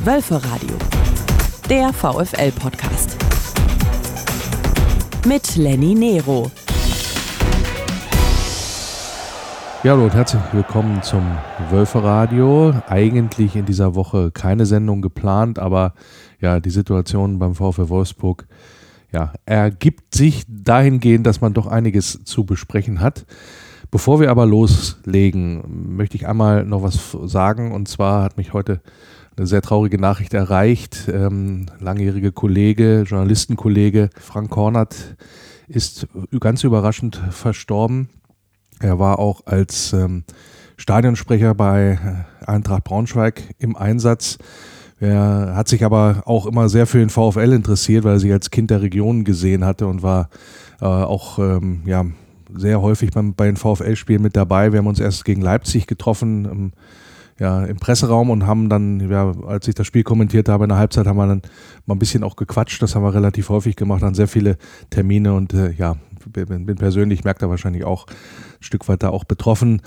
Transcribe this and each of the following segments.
Wölferadio, der VfL-Podcast. Mit Lenny Nero. Ja, hallo und herzlich willkommen zum Wölferadio. Eigentlich in dieser Woche keine Sendung geplant, aber ja, die Situation beim VfL Wolfsburg ergibt sich dahingehend, dass man doch einiges zu besprechen hat. Bevor wir aber loslegen, möchte ich einmal noch was sagen. Und zwar hat mich heute eine sehr traurige Nachricht erreicht. Langjährige Kollege, Journalistenkollege Frank Kornert ist ganz überraschend verstorben. Er war auch als Stadionsprecher bei Eintracht Braunschweig im Einsatz. Er hat sich aber auch immer sehr für den VfL interessiert, weil er sich als Kind der Region gesehen hatte und war auch sehr häufig bei den VfL-Spielen mit dabei. Wir haben uns erst gegen Leipzig getroffen im Presseraum und haben dann, als ich das Spiel kommentiert habe, in der Halbzeit haben wir dann mal ein bisschen auch gequatscht. Das haben wir relativ häufig gemacht, dann sehr viele Termine und bin persönlich, merkt er wahrscheinlich auch, ein Stück weit da auch betroffen.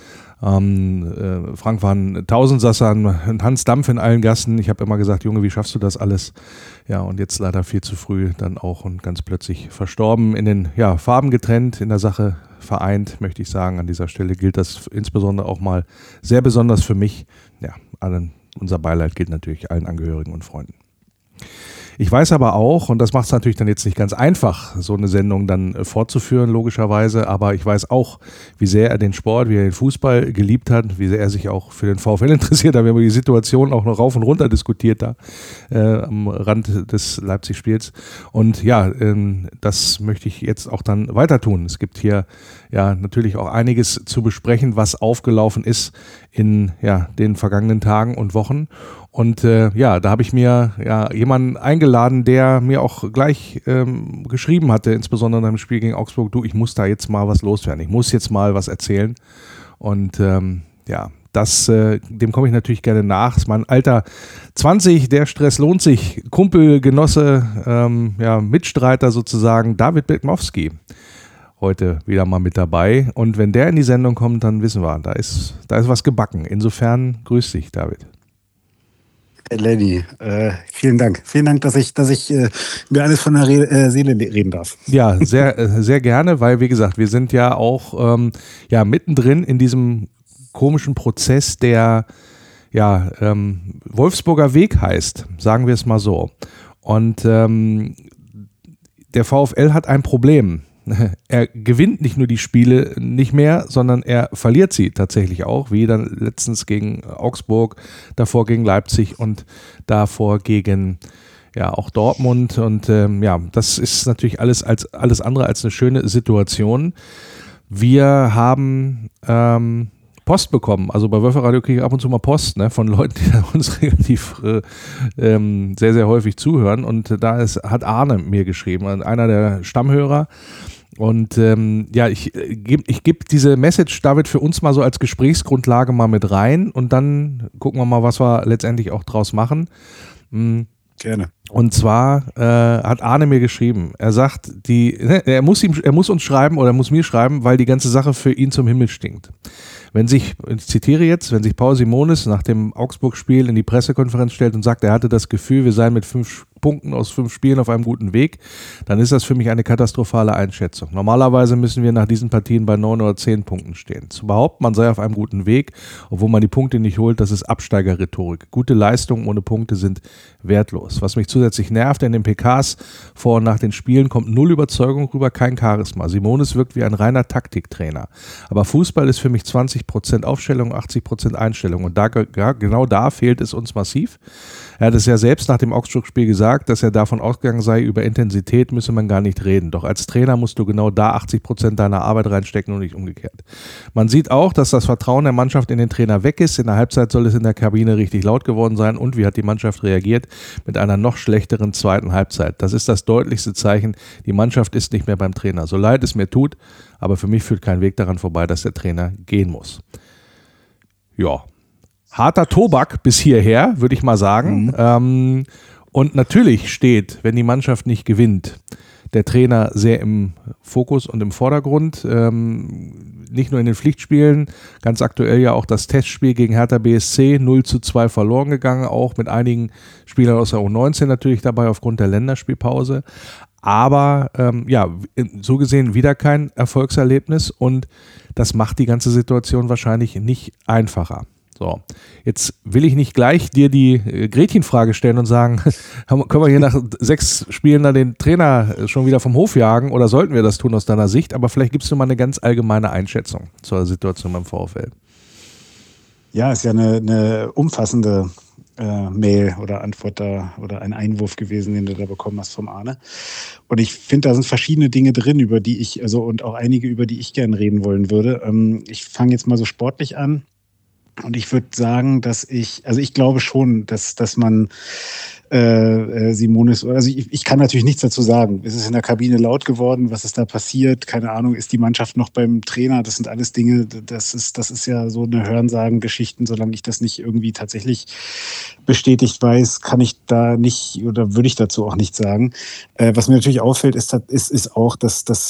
Frank war ein Tausendsasser, ein Hans Dampf in allen Gassen. Ich habe immer gesagt, Junge, wie schaffst du das alles? Ja, und jetzt leider viel zu früh dann auch und ganz plötzlich verstorben. In den Farben getrennt, in der Sache vereint, möchte ich sagen. An dieser Stelle gilt das insbesondere auch mal sehr besonders für mich. Ja, unser Beileid gilt natürlich allen Angehörigen und Freunden. Ich weiß aber auch, und das macht es natürlich dann jetzt nicht ganz einfach, so eine Sendung dann fortzuführen, logischerweise, aber ich weiß auch, wie sehr er den Sport, wie er den Fußball geliebt hat, wie sehr er sich auch für den VfL interessiert hat. Wir haben die Situation auch noch rauf und runter diskutiert da am Rand des Leipzig-Spiels. Und das möchte ich jetzt auch dann weiter tun. Es gibt hier natürlich auch einiges zu besprechen, was aufgelaufen ist in den vergangenen Tagen und Wochen. Und da habe ich mir jemanden eingeladen, der mir auch gleich geschrieben hatte, insbesondere nach dem Spiel gegen Augsburg, du, ich muss da jetzt mal was loswerden, ich muss jetzt mal was erzählen. Und dem komme ich natürlich gerne nach. Das ist mein alter 20, der Stress lohnt sich, Kumpel, Genosse, Mitstreiter sozusagen, David Bedmowski. Heute wieder mal mit dabei. Und wenn der in die Sendung kommt, dann wissen wir, da ist was gebacken. Insofern grüß dich, David. Lenny, vielen Dank. Vielen Dank, dass ich mir alles von der Seele reden darf. Ja, sehr, sehr gerne, weil, wie gesagt, wir sind ja auch mittendrin in diesem komischen Prozess, der Wolfsburger Weg heißt, sagen wir es mal so. Und der VfL hat ein Problem. Er gewinnt nicht nur die Spiele nicht mehr, sondern er verliert sie tatsächlich auch, wie dann letztens gegen Augsburg, davor gegen Leipzig und davor gegen auch Dortmund. Und das ist natürlich alles andere als eine schöne Situation. Wir haben Post bekommen. Also bei Wölferadio kriege ich ab und zu mal Post von Leuten, die uns relativ sehr, sehr häufig zuhören. Und hat Arne mir geschrieben, einer der Stammhörer. Und ich gebe diese Message, David, für uns mal so als Gesprächsgrundlage mal mit rein und dann gucken wir mal, was wir letztendlich auch draus machen. Gerne. Und zwar hat Arne mir geschrieben, er sagt, er muss uns schreiben oder muss mir schreiben, weil die ganze Sache für ihn zum Himmel stinkt. Ich zitiere jetzt, wenn sich Paul Simonis nach dem Augsburg-Spiel in die Pressekonferenz stellt und sagt, er hatte das Gefühl, wir seien mit 5 Punkten aus 5 Spielen auf einem guten Weg, dann ist das für mich eine katastrophale Einschätzung. Normalerweise müssen wir nach diesen Partien bei 9 oder 10 Punkten stehen. Zu behaupten, man sei auf einem guten Weg, obwohl man die Punkte nicht holt, das ist Absteigerrhetorik. Gute Leistungen ohne Punkte sind wertlos. Was mich zusätzlich nervt, in den PKs vor und nach den Spielen kommt null Überzeugung rüber, kein Charisma. Simonis wirkt wie ein reiner Taktiktrainer. Aber Fußball ist für mich 20% Aufstellung, 80% Einstellung. Und genau da fehlt es uns massiv. Er hat es ja selbst nach dem Augsburg-Spiel gesagt, dass er davon ausgegangen sei, über Intensität müsse man gar nicht reden. Doch als Trainer musst du genau da 80% deiner Arbeit reinstecken und nicht umgekehrt. Man sieht auch, dass das Vertrauen der Mannschaft in den Trainer weg ist. In der Halbzeit soll es in der Kabine richtig laut geworden sein. Und wie hat die Mannschaft reagiert? Mit einer noch schlechteren zweiten Halbzeit. Das ist das deutlichste Zeichen. Die Mannschaft ist nicht mehr beim Trainer. So leid es mir tut, aber für mich führt kein Weg daran vorbei, dass der Trainer gehen muss. Ja. Harter Tobak bis hierher, würde ich mal sagen. Und natürlich steht, wenn die Mannschaft nicht gewinnt, der Trainer sehr im Fokus und im Vordergrund. Nicht nur in den Pflichtspielen, ganz aktuell ja auch das Testspiel gegen Hertha BSC, 0:2 verloren gegangen, auch mit einigen Spielern aus der U19 natürlich dabei aufgrund der Länderspielpause. Aber so gesehen wieder kein Erfolgserlebnis und das macht die ganze Situation wahrscheinlich nicht einfacher. So, jetzt will ich nicht gleich dir die Gretchenfrage stellen und sagen, können wir hier nach 6 Spielen dann den Trainer schon wieder vom Hof jagen oder sollten wir das tun aus deiner Sicht? Aber vielleicht gibst du mal eine ganz allgemeine Einschätzung zur Situation beim VfL. Ja, ist ja eine umfassende Mail oder Antwort da oder ein Einwurf gewesen, den du da bekommen hast vom Arne. Und ich finde, da sind verschiedene Dinge drin, über die ich, und auch einige, über die ich gerne reden wollen würde. Ich fange jetzt mal so sportlich an. Und ich würde sagen, ich glaube schon, dass man Simonis, also ich kann natürlich nichts dazu sagen. Es ist in der Kabine laut geworden, was ist da passiert? Keine Ahnung, ist die Mannschaft noch beim Trainer? Das sind alles Dinge, das ist ja so eine Hörensagen-Geschichten, solange ich das nicht irgendwie tatsächlich bestätigt weiß, kann ich da nicht oder würde ich dazu auch nichts sagen. Was mir natürlich auffällt, ist auch, dass es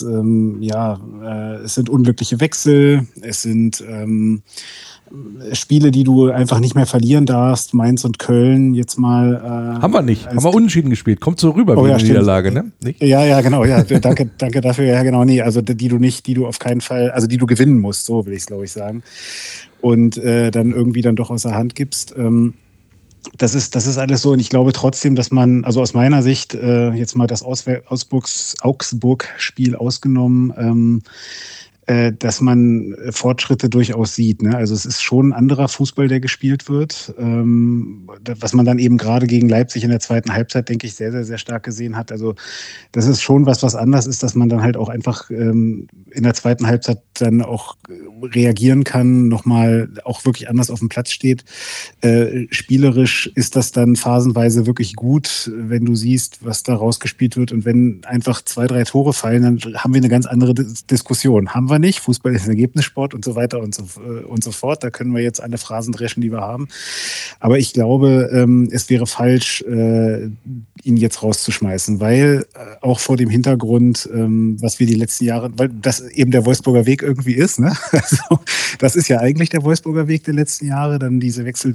sind unglückliche Wechsel, es sind Spiele, die du einfach nicht mehr verlieren darfst, Mainz und Köln jetzt mal. Haben wir nicht, haben wir unentschieden gespielt. Kommt so rüber wie eine Niederlage, ne? Nicht? Ja, genau, ja, danke dafür, ja genau, nee, also die du auf keinen Fall, also die du gewinnen musst, so will ich es glaube ich sagen. Und dann irgendwie dann doch aus der Hand gibst. Das ist alles so und ich glaube trotzdem, dass man, also aus meiner Sicht, jetzt mal das Augsburg-Spiel ausgenommen, dass man Fortschritte durchaus sieht. Ne? Also es ist schon ein anderer Fußball, der gespielt wird, was man dann eben gerade gegen Leipzig in der zweiten Halbzeit, denke ich, sehr, sehr, sehr stark gesehen hat. Also das ist schon was anders ist, dass man dann halt auch einfach in der zweiten Halbzeit dann auch reagieren kann, nochmal auch wirklich anders auf dem Platz steht. Spielerisch ist das dann phasenweise wirklich gut, wenn du siehst, was da rausgespielt wird und wenn einfach 2, 3 Tore fallen, dann haben wir eine ganz andere Diskussion. Haben wir nicht. Fußball ist ein Ergebnissport und so weiter und so fort. Da können wir jetzt alle Phrasen dreschen, die wir haben. Aber ich glaube, es wäre falsch, ihn jetzt rauszuschmeißen, weil auch vor dem Hintergrund, was wir die letzten Jahre, weil das eben der Wolfsburger Weg irgendwie ist, ne? Also, das ist ja eigentlich der Wolfsburger Weg der letzten Jahre, dann diese Wechsel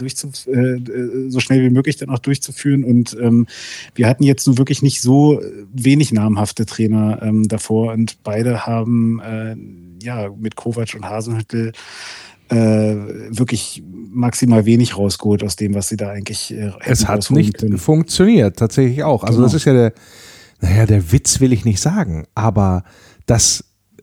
so schnell wie möglich dann auch durchzuführen. Und wir hatten jetzt nun wirklich nicht so wenig namhafte Trainer davor und beide haben mit Kovac und Hasenhüttl wirklich maximal wenig rausgeholt aus dem, was sie da eigentlich es hat nicht funktioniert, tatsächlich auch. Also Das ist ja der Witz will ich nicht sagen, aber das,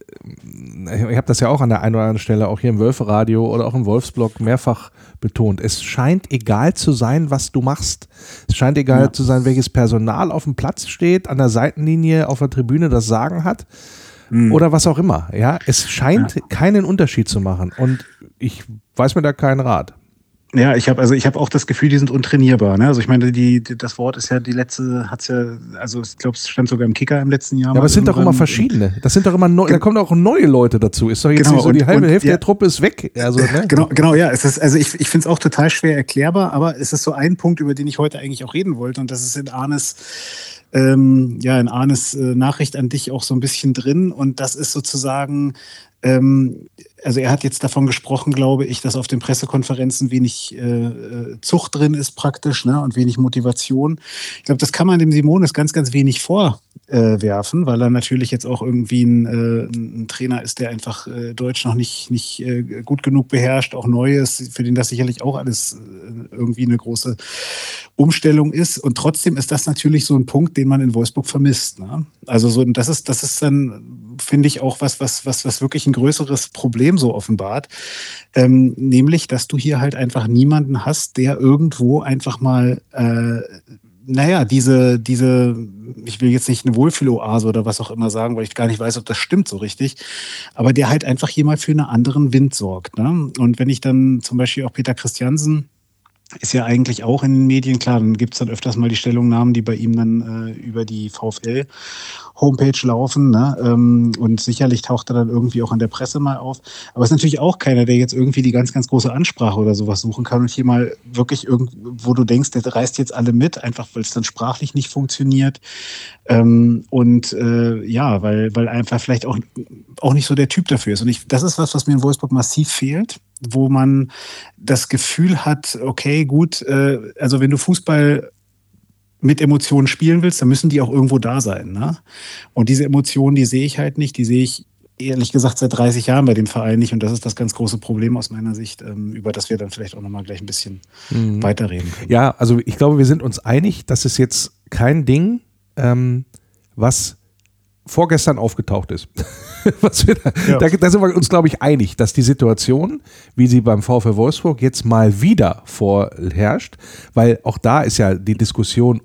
ich habe das ja auch an der einen oder anderen Stelle, auch hier im Wölferadio oder auch im Wolfsblog mehrfach betont. Es scheint egal zu sein, was du machst. Es scheint egal zu sein, welches Personal auf dem Platz steht, an der Seitenlinie, auf der Tribüne das Sagen hat. Oder was auch immer. Ja, es scheint keinen Unterschied zu machen und ich weiß mir da keinen Rat. Ja, ich habe auch das Gefühl, die sind untrainierbar. Ne? Also ich meine, das Wort ist ja die letzte, hat's ja, also ich glaube, es stand sogar im Kicker im letzten Jahr. Ja, aber es sind doch immer verschiedene. Das sind doch immer da kommen auch neue Leute dazu. Ist doch jetzt nicht so, die halbe Hälfte der Truppe ist weg. Also, ne? Genau, ja. Es ist, also ich finde es auch total schwer erklärbar, aber es ist so ein Punkt, über den ich heute eigentlich auch reden wollte und das ist in Arnes Nachricht an dich auch so ein bisschen drin und das ist sozusagen, also er hat jetzt davon gesprochen, glaube ich, dass auf den Pressekonferenzen wenig Zucht drin ist praktisch, ne, und wenig Motivation. Ich glaube, das kann man dem Simonis ganz, ganz wenig vorwerfen, weil er natürlich jetzt auch irgendwie ein Trainer ist, der einfach Deutsch noch nicht gut genug beherrscht, auch neu ist, für den das sicherlich auch alles irgendwie eine große Umstellung ist. Und trotzdem ist das natürlich so ein Punkt, den man in Wolfsburg vermisst. Ne? Also so, das ist dann, finde ich, auch was wirklich ein größeres Problem so offenbart. Nämlich, dass du hier halt einfach niemanden hast, der irgendwo einfach mal diese, ich will jetzt nicht eine Wohlfühloase oder was auch immer sagen, weil ich gar nicht weiß, ob das stimmt so richtig, aber der halt einfach hier mal für einen anderen Wind sorgt. Ne? Und wenn ich dann zum Beispiel auch Peter Christiansen ist ja eigentlich auch in den Medien, klar, dann gibt es dann öfters mal die Stellungnahmen, die bei ihm dann über die VfL-Homepage laufen, ne? Und sicherlich taucht er dann irgendwie auch in der Presse mal auf. Aber es ist natürlich auch keiner, der jetzt irgendwie die ganz, ganz große Ansprache oder sowas suchen kann und hier mal wirklich wo du denkst, der reißt jetzt alle mit, einfach weil es dann sprachlich nicht funktioniert. Ja, weil einfach vielleicht auch nicht so der Typ dafür ist. Und das ist was mir in Wolfsburg massiv fehlt, wo man das Gefühl hat, okay, gut, also wenn du Fußball mit Emotionen spielen willst, dann müssen die auch irgendwo da sein, ne? Und diese Emotionen, die sehe ich halt nicht, die sehe ich ehrlich gesagt seit 30 Jahren bei dem Verein nicht, und das ist das ganz große Problem aus meiner Sicht, über das wir dann vielleicht auch nochmal gleich ein bisschen weiterreden können. Ja, also ich glaube, wir sind uns einig, das ist jetzt kein Ding, was vorgestern aufgetaucht ist. Da sind wir uns, glaube ich, einig, dass die Situation, wie sie beim VfL Wolfsburg jetzt mal wieder vorherrscht, weil auch da ist ja die Diskussion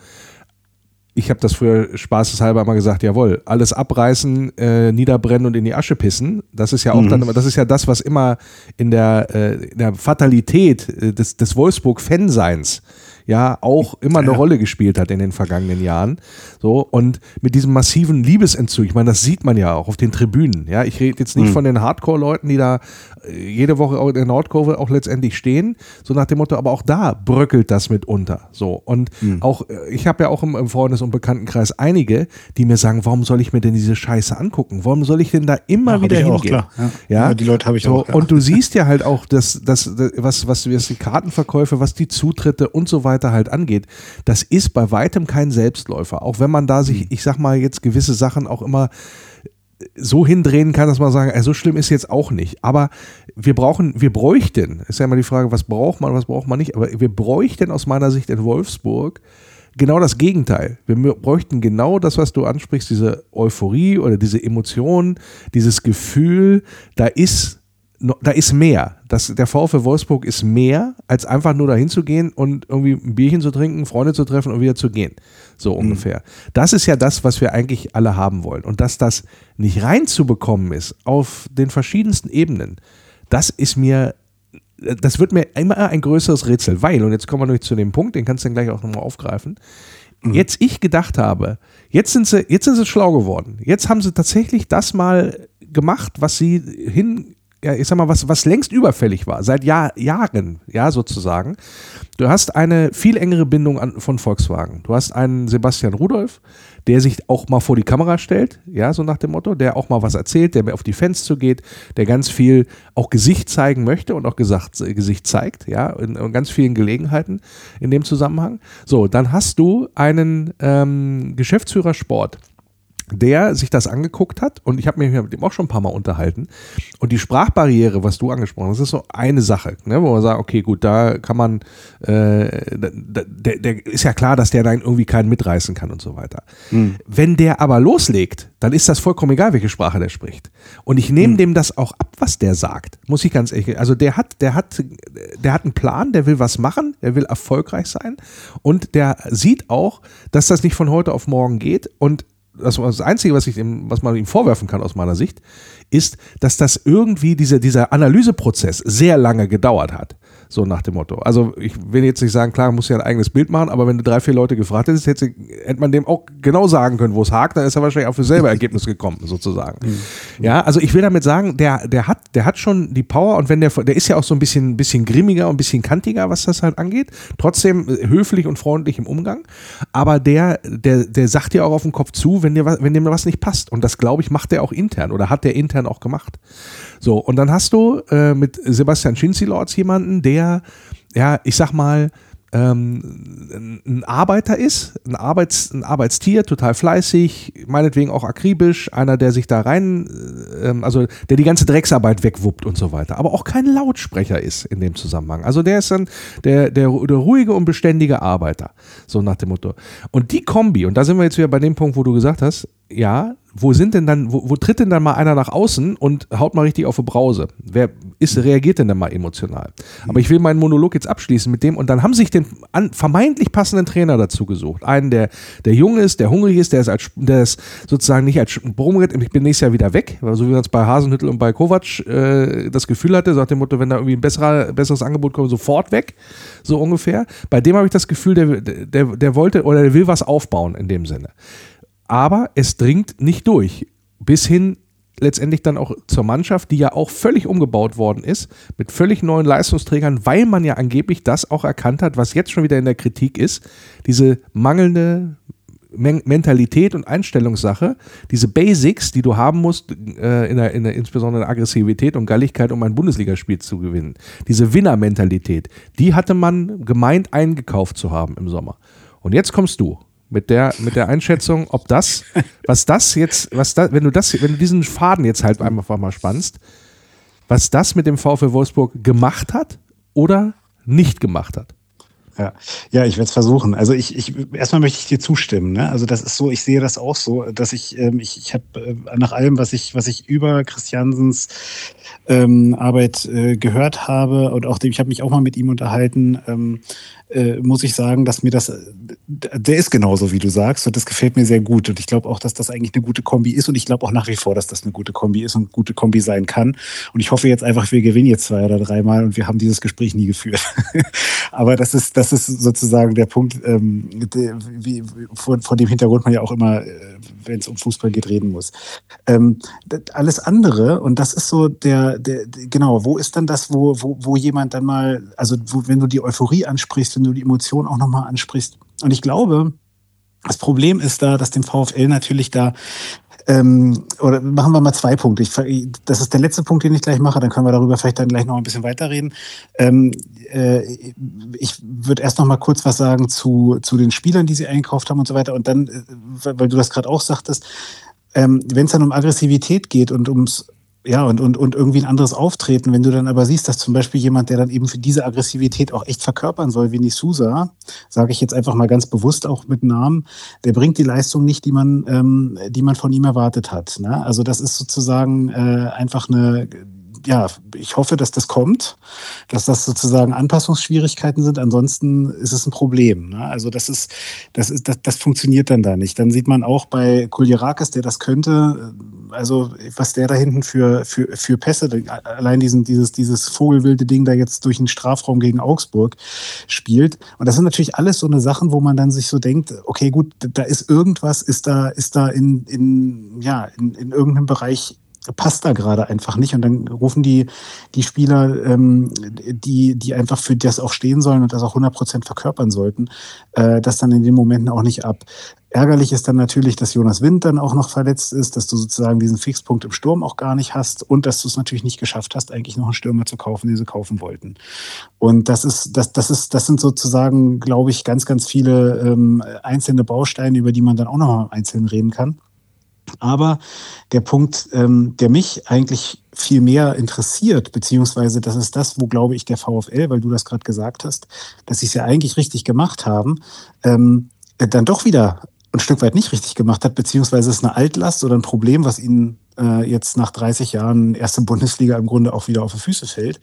ich habe das früher spaßeshalber mal gesagt, jawohl, alles abreißen, niederbrennen und in die Asche pissen. Das ist ja auch das ist ja das, was immer in der Fatalität des Wolfsburg-Fanseins ja auch immer eine Rolle gespielt hat in den vergangenen Jahren. So, und mit diesem massiven Liebesentzug, ich meine, das sieht man ja auch auf den Tribünen. Ja, ich rede jetzt nicht von den Hardcore-Leuten, die da jede Woche in der Nordkurve auch letztendlich stehen, so nach dem Motto, aber auch da bröckelt das mitunter. So, und auch, ich habe ja auch im Freundes- und Bekanntenkreis einige, die mir sagen, warum soll ich mir denn diese Scheiße angucken? Warum soll ich denn da immer wieder hingehen? Auch, klar. Ja, die Leute habe ich auch. Ja. Und du siehst ja halt auch, was die Kartenverkäufe, was die Zutritte und so weiter halt angeht, das ist bei weitem kein Selbstläufer. Auch wenn man da sich, ich sag mal jetzt gewisse Sachen auch immer so hindrehen kann, dass man sagen, so schlimm ist jetzt auch nicht. Aber wir bräuchten, ist ja immer die Frage, was braucht man nicht, aber wir bräuchten aus meiner Sicht in Wolfsburg genau das Gegenteil. Wir bräuchten genau das, was du ansprichst, diese Euphorie oder diese Emotion, dieses Gefühl, da ist mehr. Der VfL Wolfsburg ist mehr, als einfach nur dahin zu gehen und irgendwie ein Bierchen zu trinken, Freunde zu treffen und wieder zu gehen. So ungefähr. Das ist ja das, was wir eigentlich alle haben wollen. Und dass das nicht reinzubekommen ist auf den verschiedensten Ebenen, das wird mir immer ein größeres Rätsel, weil, und jetzt kommen wir nämlich zu dem Punkt, den kannst du dann gleich auch nochmal aufgreifen, jetzt ich gedacht habe, jetzt sind sie schlau geworden. Jetzt haben sie tatsächlich das mal gemacht, was sie ich sag mal, was längst überfällig war, seit Jahren, ja, sozusagen. Du hast eine viel engere Bindung von Volkswagen. Du hast einen Sebastian Rudolph, der sich auch mal vor die Kamera stellt, ja, so nach dem Motto, der auch mal was erzählt, der mehr auf die Fans zugeht, der ganz viel auch Gesicht zeigen möchte und auch Gesicht zeigt, ja, in ganz vielen Gelegenheiten in dem Zusammenhang. So, dann hast du einen Geschäftsführer Sport, der sich das angeguckt hat, und ich habe mich mit dem auch schon ein paar Mal unterhalten, und die Sprachbarriere, was du angesprochen hast, ist so eine Sache, ne, wo man sagt, okay, gut, da kann man, der ist ja klar, dass der da irgendwie keinen mitreißen kann und so weiter. Wenn der aber loslegt, dann ist das vollkommen egal, welche Sprache der spricht. Und ich nehme dem das auch ab, was der sagt, muss ich ganz ehrlich, also der hat einen Plan, der will was machen, der will erfolgreich sein, und der sieht auch, dass das nicht von heute auf morgen geht, und das Einzige, was man ihm vorwerfen kann aus meiner Sicht, ist, dass das irgendwie dieser Analyseprozess sehr lange gedauert hat. So nach dem Motto. Also ich will jetzt nicht sagen, klar, muss ja ein eigenes Bild machen, aber wenn du 3-4 Leute gefragt hättest, hätte man dem auch genau sagen können, wo es hakt, dann ist er wahrscheinlich auf dasselbe Ergebnis gekommen, sozusagen. Ja, also ich will damit sagen, der hat schon die Power, und wenn der ist ja auch so ein bisschen grimmiger und ein bisschen kantiger, was das halt angeht, trotzdem höflich und freundlich im Umgang, aber der sagt dir auch auf den Kopf zu, wenn dem was nicht passt, und das, glaube ich, macht der auch intern oder hat der intern auch gemacht. So, und dann hast du mit Sebastian Schinzi-Lorz jemanden, der, ja, ich sag mal, ein Arbeiter ist, ein Arbeitstier, total fleißig, meinetwegen auch akribisch, einer, der sich da rein, also der die ganze Drecksarbeit wegwuppt und so weiter, aber auch kein Lautsprecher ist in dem Zusammenhang. Also der ist dann der ruhige und beständige Arbeiter, so nach dem Motto. Und die Kombi, und da sind wir jetzt wieder bei dem Punkt, wo du gesagt hast, ja, wo tritt denn dann mal einer nach außen und haut mal richtig auf die Brause? Reagiert denn dann mal emotional? Aber ich will meinen Monolog jetzt abschließen mit dem, und dann haben sich den vermeintlich passenden Trainer dazu gesucht. Einen, der jung ist, der hungrig ist, der ist sozusagen nicht als Sprungbrett, ich bin nächstes Jahr wieder weg, so wie man es bei Hasenhüttl und bei Kovac das Gefühl hatte, nach dem Motto, wenn da irgendwie ein besseres Angebot kommt, sofort weg, so ungefähr. Bei dem habe ich das Gefühl, der wollte oder der will was aufbauen in dem Sinne. Aber es dringt nicht durch, bis hin letztendlich dann auch zur Mannschaft, die ja auch völlig umgebaut worden ist, mit völlig neuen Leistungsträgern, weil man ja angeblich das auch erkannt hat, was jetzt schon wieder in der Kritik ist, diese mangelnde Mentalität und Einstellungssache, diese Basics, die du haben musst, insbesondere in Aggressivität und Galligkeit, um ein Bundesligaspiel zu gewinnen. Diese Winnermentalität, die hatte man gemeint eingekauft zu haben im Sommer. Und jetzt kommst du mit der Einschätzung, ob das, wenn du diesen Faden jetzt halt einfach mal spannst, was das mit dem VfL Wolfsburg gemacht hat oder nicht gemacht hat. Ja, ich werde es versuchen. Also erstmal möchte ich dir zustimmen. Ne? Also das ist so, ich sehe das auch so, dass ich habe nach allem, was ich über Christiansens Arbeit gehört habe und auch ich habe mich auch mal mit ihm unterhalten, muss ich sagen, dass mir der ist genauso, wie du sagst, und das gefällt mir sehr gut. Und ich glaube auch, dass das eigentlich eine gute Kombi ist, und ich glaube auch nach wie vor, dass das eine gute Kombi ist und eine gute Kombi sein kann. Und ich hoffe jetzt einfach, wir gewinnen jetzt 2 oder 3 Mal und wir haben dieses Gespräch nie geführt. Aber das ist sozusagen der Punkt, vor dem Hintergrund man ja auch immer, wenn es um Fußball geht, reden muss. Alles andere, und das ist so genau, wo ist dann das, wo jemand dann mal, also wenn du die Euphorie ansprichst, wenn du die Emotionen auch nochmal ansprichst. Und ich glaube, das Problem ist da, dass dem VfL natürlich da oder machen wir mal 2 Punkte. Das ist der letzte Punkt, den ich gleich mache, dann können wir darüber vielleicht dann gleich noch ein bisschen weiterreden. Ich würde erst noch mal kurz was sagen zu den Spielern, die sie eingekauft haben und so weiter. Und dann, weil du das gerade auch sagtest, wenn es dann um Aggressivität geht und ums und irgendwie ein anderes Auftreten, wenn du dann aber siehst, dass zum Beispiel jemand, der dann eben für diese Aggressivität auch echt verkörpern soll, wie Nisouza, sage ich jetzt einfach mal ganz bewusst auch mit Namen, der bringt die Leistung nicht, die man von ihm erwartet hat. Ne? Also das ist sozusagen einfach ich hoffe, dass das kommt, dass das sozusagen Anpassungsschwierigkeiten sind. Ansonsten ist es ein Problem. Ne? Also das funktioniert dann da nicht. Dann sieht man auch bei Kuljerakis, der das könnte, also was der da hinten für Pässe, allein dieses vogelwilde Ding da jetzt durch den Strafraum gegen Augsburg spielt. Und das sind natürlich alles so eine Sachen, wo man dann sich so denkt, okay, gut, da ist irgendwas, ist da in irgendeinem Bereich passt da gerade einfach nicht, und dann rufen die Spieler, die einfach für das auch stehen sollen und das auch 100% verkörpern sollten, das dann in den Momenten auch nicht ab. Ärgerlich ist dann natürlich, dass Jonas Wind dann auch noch verletzt ist, dass du sozusagen diesen Fixpunkt im Sturm auch gar nicht hast und dass du es natürlich nicht geschafft hast, eigentlich noch einen Stürmer zu kaufen, den sie kaufen wollten. Und das sind sozusagen, glaube ich, ganz, ganz viele einzelne Bausteine, über die man dann auch noch mal einzeln reden kann. Aber der Punkt, der mich eigentlich viel mehr interessiert, beziehungsweise das ist das, wo, glaube ich, der VfL, weil du das gerade gesagt hast, dass sie es ja eigentlich richtig gemacht haben, dann doch wieder ein Stück weit nicht richtig gemacht hat, beziehungsweise es ist eine Altlast oder ein Problem, was ihnen jetzt nach 30 Jahren erste Bundesliga im Grunde auch wieder auf die Füße fällt,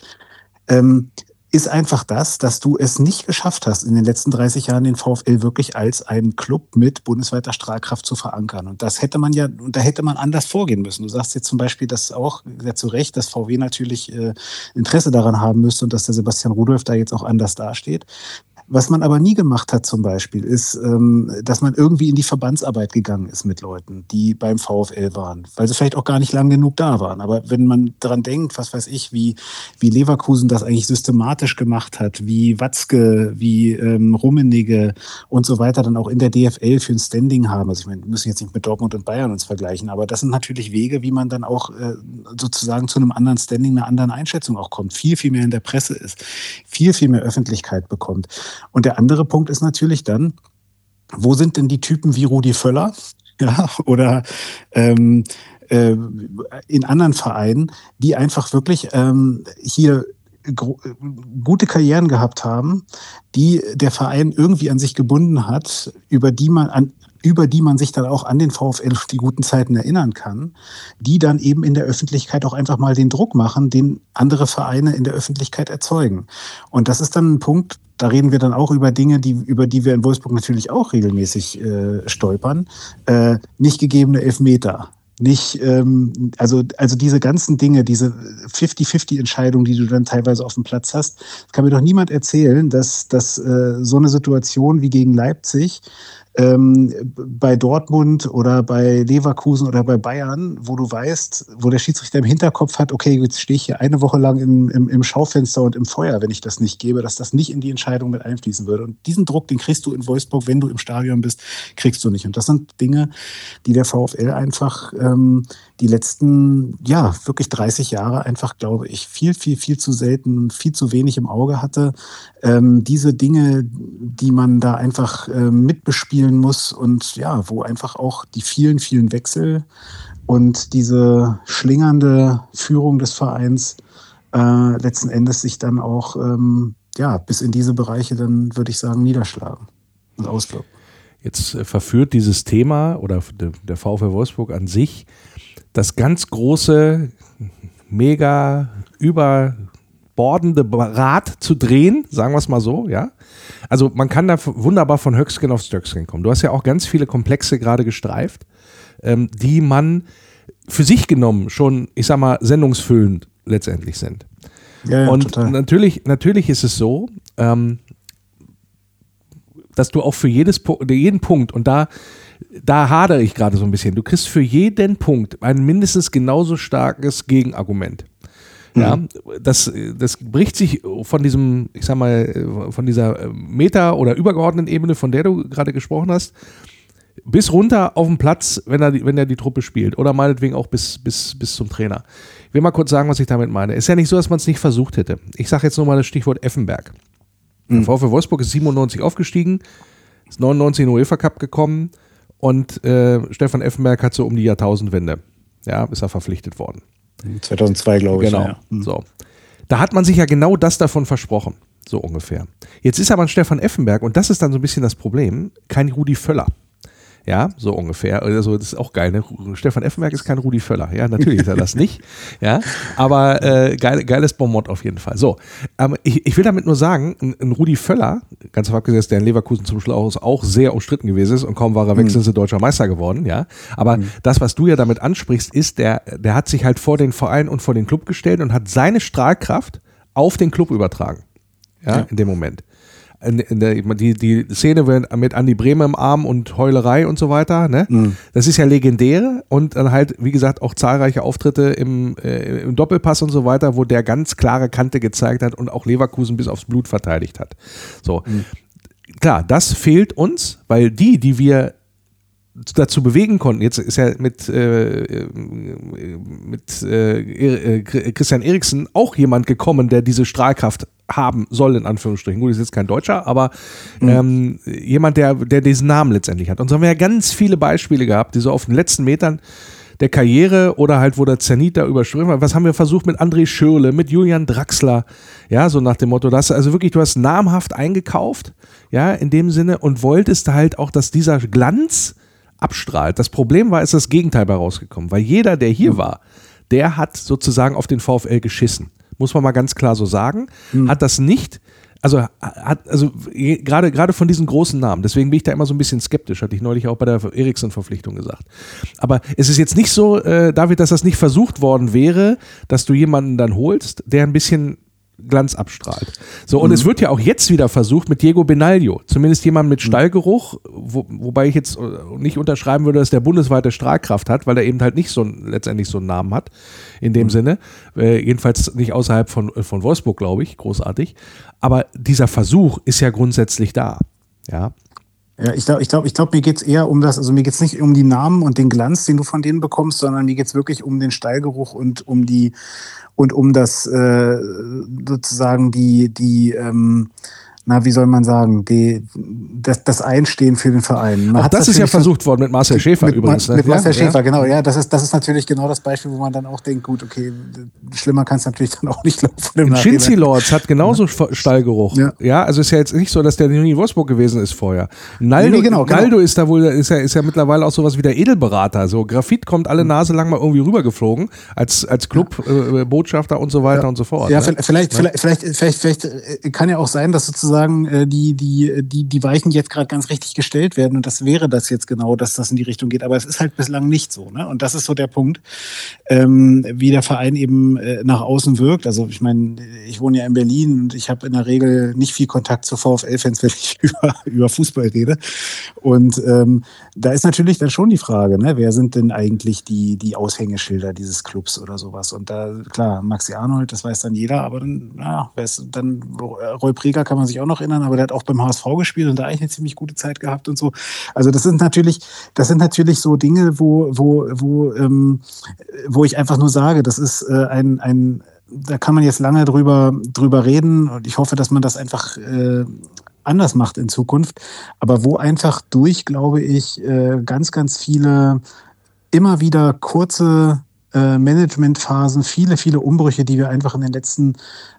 ist einfach dass du es nicht geschafft hast, in den letzten 30 Jahren den VfL wirklich als einen Club mit bundesweiter Strahlkraft zu verankern. Und da hätte man anders vorgehen müssen. Du sagst jetzt zum Beispiel, dass auch, sehr zu Recht, dass VW natürlich Interesse daran haben müsste und dass der Sebastian Rudolph da jetzt auch anders dasteht. Was man aber nie gemacht hat zum Beispiel, ist, dass man irgendwie in die Verbandsarbeit gegangen ist mit Leuten, die beim VfL waren, weil sie vielleicht auch gar nicht lang genug da waren. Aber wenn man daran denkt, was weiß ich, wie Leverkusen das eigentlich systematisch gemacht hat, wie Watzke, wie Rummenigge und so weiter dann auch in der DFL für ein Standing haben. Also ich meine, wir müssen jetzt nicht mit Dortmund und Bayern uns vergleichen, aber das sind natürlich Wege, wie man dann auch sozusagen zu einem anderen Standing, einer anderen Einschätzung auch kommt, viel, viel mehr in der Presse ist, viel, viel mehr Öffentlichkeit bekommt. Und der andere Punkt ist natürlich dann, wo sind denn die Typen wie Rudi Völler, ja, oder in anderen Vereinen, die einfach wirklich hier gute Karrieren gehabt haben, die der Verein irgendwie an sich gebunden hat, über die man über die man sich dann auch an den VfL die guten Zeiten erinnern kann, die dann eben in der Öffentlichkeit auch einfach mal den Druck machen, den andere Vereine in der Öffentlichkeit erzeugen. Und das ist dann ein Punkt, da reden wir dann auch über Dinge, über die wir in Wolfsburg natürlich auch regelmäßig stolpern. Nicht gegebene Elfmeter. Nicht, also diese ganzen Dinge, diese 50-50-Entscheidungen, die du dann teilweise auf dem Platz hast, kann mir doch niemand erzählen, dass so eine Situation wie gegen Leipzig bei Dortmund oder bei Leverkusen oder bei Bayern, wo du weißt, wo der Schiedsrichter im Hinterkopf hat, okay, jetzt stehe ich hier eine Woche lang im Schaufenster und im Feuer, wenn ich das nicht gebe, dass das nicht in die Entscheidung mit einfließen würde. Und diesen Druck, den kriegst du in Wolfsburg, wenn du im Stadion bist, kriegst du nicht. Und das sind Dinge, die der VfL einfach die letzten, wirklich 30 Jahre einfach, glaube ich, viel zu selten und viel zu wenig im Auge hatte. Diese Dinge, die man da einfach mitbespielen muss und wo einfach auch die vielen Wechsel und diese schlingernde Führung des Vereins letzten Endes sich dann auch bis in diese Bereiche dann, würde ich sagen, niederschlagen und auswirken. Jetzt verführt dieses Thema oder der VfL Wolfsburg an sich das ganz große, mega überbordende Rad zu drehen, sagen wir es mal so, ja. Also man kann da wunderbar von Höcksken auf Stöcksken kommen. Du hast ja auch ganz viele Komplexe gerade gestreift, die man für sich genommen schon, ich sag mal, sendungsfüllend letztendlich sind. Ja, und total. Natürlich ist es so, dass du auch für jeden Punkt, und da hadere ich gerade so ein bisschen, du kriegst für jeden Punkt ein mindestens genauso starkes Gegenargument. Ja, das bricht sich von diesem, ich sag mal, von dieser Meta- oder übergeordneten Ebene, von der du gerade gesprochen hast, bis runter auf den Platz, wenn er die Truppe spielt. Oder meinetwegen auch bis zum Trainer. Ich will mal kurz sagen, was ich damit meine. Ist ja nicht so, dass man es nicht versucht hätte. Ich sage jetzt nur mal das Stichwort Effenberg. Der VfL Wolfsburg ist 97 aufgestiegen, ist 99 in den UEFA Cup gekommen und Stefan Effenberg hat so um die Jahrtausendwende, ist er verpflichtet worden. 2002, glaube ich. Genau. Ja. So. Da hat man sich ja genau das davon versprochen, so ungefähr. Jetzt ist aber ein Stefan Effenberg, und das ist dann so ein bisschen das Problem, kein Rudi Völler. Ja, so ungefähr. Also das ist auch geil. Ne? Stefan Effenberg ist kein Rudi Völler. Ja, natürlich ist er das nicht. Ja, aber geiles Bonmot auf jeden Fall. So, ich will damit nur sagen, ein Rudi Völler, ganz abgesetzt, der in Leverkusen zum Schluss auch sehr umstritten gewesen ist und kaum war er weg, sind sie deutscher Meister geworden. Ja, aber das, was du ja damit ansprichst, ist, der hat sich halt vor den Verein und vor den Club gestellt und hat seine Strahlkraft auf den Club übertragen. Ja. In dem Moment. Die Szene mit Andi Brehme im Arm und Heulerei und so weiter, ne? Das ist ja legendär, und dann halt, wie gesagt, auch zahlreiche Auftritte im Doppelpass und so weiter, wo der ganz klare Kante gezeigt hat und auch Leverkusen bis aufs Blut verteidigt hat. So. Klar, das fehlt uns, weil die wir dazu bewegen konnten, jetzt ist ja mit Christian Eriksen auch jemand gekommen, der diese Strahlkraft haben soll, in Anführungsstrichen. Gut, ist jetzt kein Deutscher, aber jemand, der diesen Namen letztendlich hat. Und so haben wir ja ganz viele Beispiele gehabt, die so auf den letzten Metern der Karriere oder halt, wo der Zenit da überschrieben war. Was haben wir versucht mit André Schürrle, mit Julian Draxler, ja, so nach dem Motto, du hast namhaft eingekauft, ja, in dem Sinne, und wolltest halt auch, dass dieser Glanz abstrahlt. Das Problem war, ist das Gegenteil bei rausgekommen, weil jeder, der hier war, der hat sozusagen auf den VfL geschissen. Muss man mal ganz klar so sagen. Hat das nicht, gerade von diesen großen Namen, deswegen bin ich da immer so ein bisschen skeptisch, hatte ich neulich auch bei der Eriksen-Verpflichtung gesagt. Aber es ist jetzt nicht so, David, dass das nicht versucht worden wäre, dass du jemanden dann holst, der ein bisschen Glanz abstrahlt. So, und es wird ja auch jetzt wieder versucht mit Diego Benaglio, zumindest jemand mit Stallgeruch, wobei ich jetzt nicht unterschreiben würde, dass der bundesweite Strahlkraft hat, weil er eben halt nicht letztendlich so einen Namen hat, in dem Sinne, jedenfalls nicht außerhalb von Wolfsburg, glaube ich, großartig, aber dieser Versuch ist ja grundsätzlich da, ja. Ja, ich glaube, mir geht's eher um das, also mir geht's nicht um die Namen und den Glanz, den du von denen bekommst, sondern mir geht's wirklich um den Stallgeruch und um das sozusagen wie soll man sagen, das Einstehen für den Verein. Auch das ist ja versucht worden mit Marcel Schäfer übrigens. Mit Marcel Schäfer, genau. Ja, das ist natürlich genau das Beispiel, wo man dann auch denkt, gut, okay, schlimmer kann es natürlich dann auch nicht laufen. Shinzi Lords hat genauso Stallgeruch. Ja, also ist ja jetzt nicht so, dass der nie in Wolfsburg gewesen ist vorher. Naldo ist da wohl, ist ja mittlerweile auch sowas wie der Edelberater. So Graphit kommt alle Nase lang mal irgendwie rübergeflogen als Clubbotschafter und so weiter und so fort. Ja, vielleicht kann ja auch sein, dass sozusagen die Weichen jetzt gerade ganz richtig gestellt werden und das wäre das jetzt genau, dass das in die Richtung geht. Aber es ist halt bislang nicht so. Ne? Und das ist so der Punkt, wie der Verein eben nach außen wirkt. Also ich meine, ich wohne ja in Berlin und ich habe in der Regel nicht viel Kontakt zu VfL-Fans, wenn ich über Fußball rede. Und da ist natürlich dann schon die Frage, ne? Wer sind denn eigentlich die Aushängeschilder dieses Clubs oder sowas? Und da, klar, Maxi Arnold, das weiß dann jeder, aber dann Roy Preger kann man sich auch noch erinnern, aber der hat auch beim HSV gespielt und da eigentlich eine ziemlich gute Zeit gehabt und so. Also das sind natürlich so Dinge, wo ich einfach nur sage, das ist da kann man jetzt lange drüber reden und ich hoffe, dass man das einfach anders macht in Zukunft, aber wo einfach glaube ich, ganz, ganz viele immer wieder kurze Managementphasen, viele Umbrüche, die wir einfach in den letzten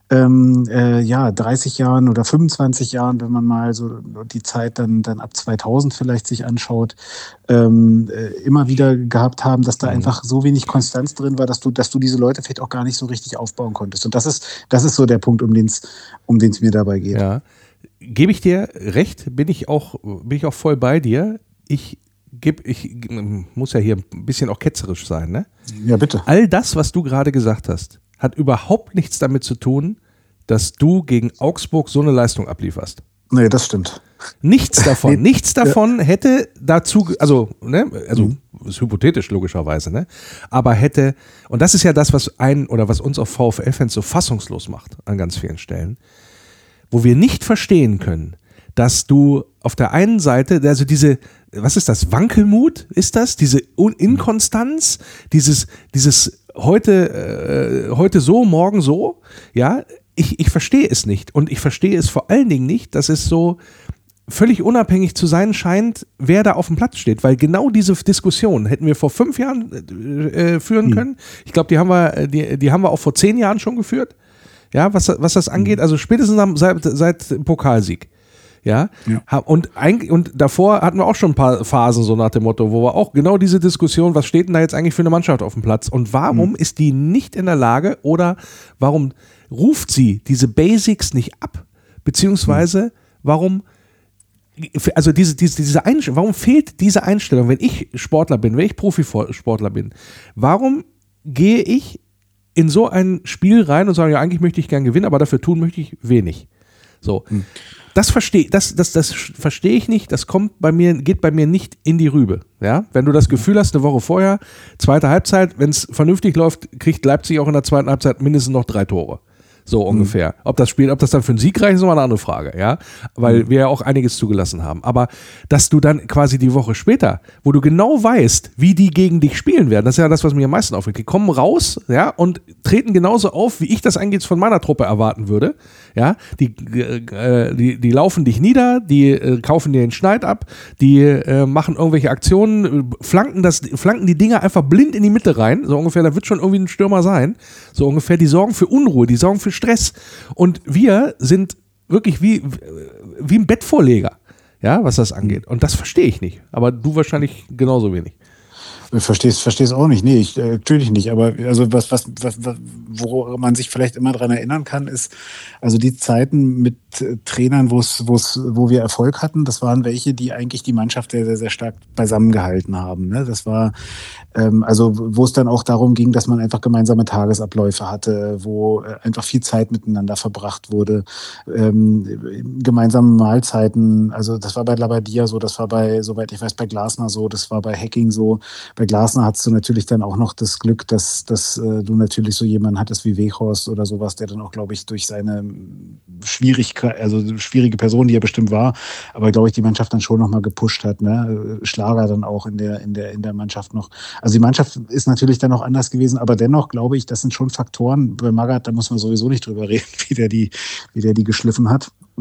30 Jahren oder 25 Jahren, wenn man mal so die Zeit dann ab 2000 vielleicht sich anschaut, immer wieder gehabt haben, dass da einfach so wenig Konstanz drin war, dass du diese Leute vielleicht auch gar nicht so richtig aufbauen konntest. Und das ist so der Punkt, um den es mir dabei geht. Ja, gebe ich dir recht, bin ich auch voll bei dir. Ich muss ja hier ein bisschen auch ketzerisch sein, ne? Ja, bitte. All das, was du gerade gesagt hast, hat überhaupt nichts damit zu tun, dass du gegen Augsburg so eine Leistung ablieferst. Nee, das stimmt. Nichts davon hätte dazu, ist hypothetisch logischerweise, ne? Aber hätte, und das ist ja das, was uns auf VfL-Fans so fassungslos macht an ganz vielen Stellen, wo wir nicht verstehen können, dass du auf der einen Seite, also diese, was ist das, Wankelmut ist das, diese Inkonstanz, dieses heute so, morgen so, ja, ich verstehe es nicht und ich verstehe es vor allen Dingen nicht, dass es so völlig unabhängig zu sein scheint, wer da auf dem Platz steht, weil genau diese Diskussion hätten wir vor 5 Jahren führen können. Ich glaube, die haben wir auch vor 10 Jahren schon geführt, ja, was das angeht, also spätestens seit dem Pokalsieg. Ja. Und davor hatten wir auch schon ein paar Phasen so nach dem Motto, wo wir auch genau diese Diskussion, was steht denn da jetzt eigentlich für eine Mannschaft auf dem Platz und warum ist die nicht in der Lage oder warum ruft sie diese Basics nicht ab, beziehungsweise warum warum fehlt diese Einstellung, wenn ich Sportler bin, wenn ich Profisportler bin, warum gehe ich in so ein Spiel rein und sage, ja, eigentlich möchte ich gern gewinnen, aber dafür tun möchte ich wenig. So. Das verstehe ich nicht, das geht bei mir nicht in die Rübe. Ja? Wenn du das Gefühl hast, eine Woche vorher, zweite Halbzeit, wenn es vernünftig läuft, kriegt Leipzig auch in der zweiten Halbzeit mindestens noch 3 Tore. So ungefähr. Ob das dann für einen Sieg reicht, ist nochmal eine andere Frage, ja. Weil wir ja auch einiges zugelassen haben. Aber dass du dann quasi die Woche später, wo du genau weißt, wie die gegen dich spielen werden, das ist ja das, was mir am meisten aufregt. Die kommen raus, ja, und treten genauso auf, wie ich das eigentlich von meiner Truppe erwarten würde. Ja, die laufen dich nieder, die kaufen dir den Schneid ab, die machen irgendwelche Aktionen, flanken die Dinger einfach blind in die Mitte rein, so ungefähr, da wird schon irgendwie ein Stürmer sein, so ungefähr, die sorgen für Unruhe, die sorgen für Stress und wir sind wirklich wie ein Bettvorleger, ja, was das angeht und das verstehe ich nicht, aber du wahrscheinlich genauso wenig. Versteh's auch nicht. Nee, natürlich nicht. Aber also woran man sich vielleicht immer dran erinnern kann, ist, also die Zeiten mit Trainern, wo wir Erfolg hatten, das waren welche, die eigentlich die Mannschaft sehr, sehr, sehr stark beisammengehalten haben. Ne? Das war, also wo es dann auch darum ging, dass man einfach gemeinsame Tagesabläufe hatte, wo einfach viel Zeit miteinander verbracht wurde, gemeinsame Mahlzeiten. Also das war bei Labadia so, das war soweit ich weiß, bei Glasner so, das war bei Hacking so. Bei Glasner hattest du natürlich dann auch noch das Glück, dass du natürlich so jemanden hattest wie Weghorst oder sowas, der dann auch, glaube ich, durch seine schwierige Person, die er bestimmt war, aber glaube ich, die Mannschaft dann schon nochmal gepusht hat. Ne? Schlager dann auch in der Mannschaft noch. Also die Mannschaft ist natürlich dann auch anders gewesen, aber dennoch glaube ich, das sind schon Faktoren. Bei Magath, da muss man sowieso nicht drüber reden, wie der die geschliffen hat.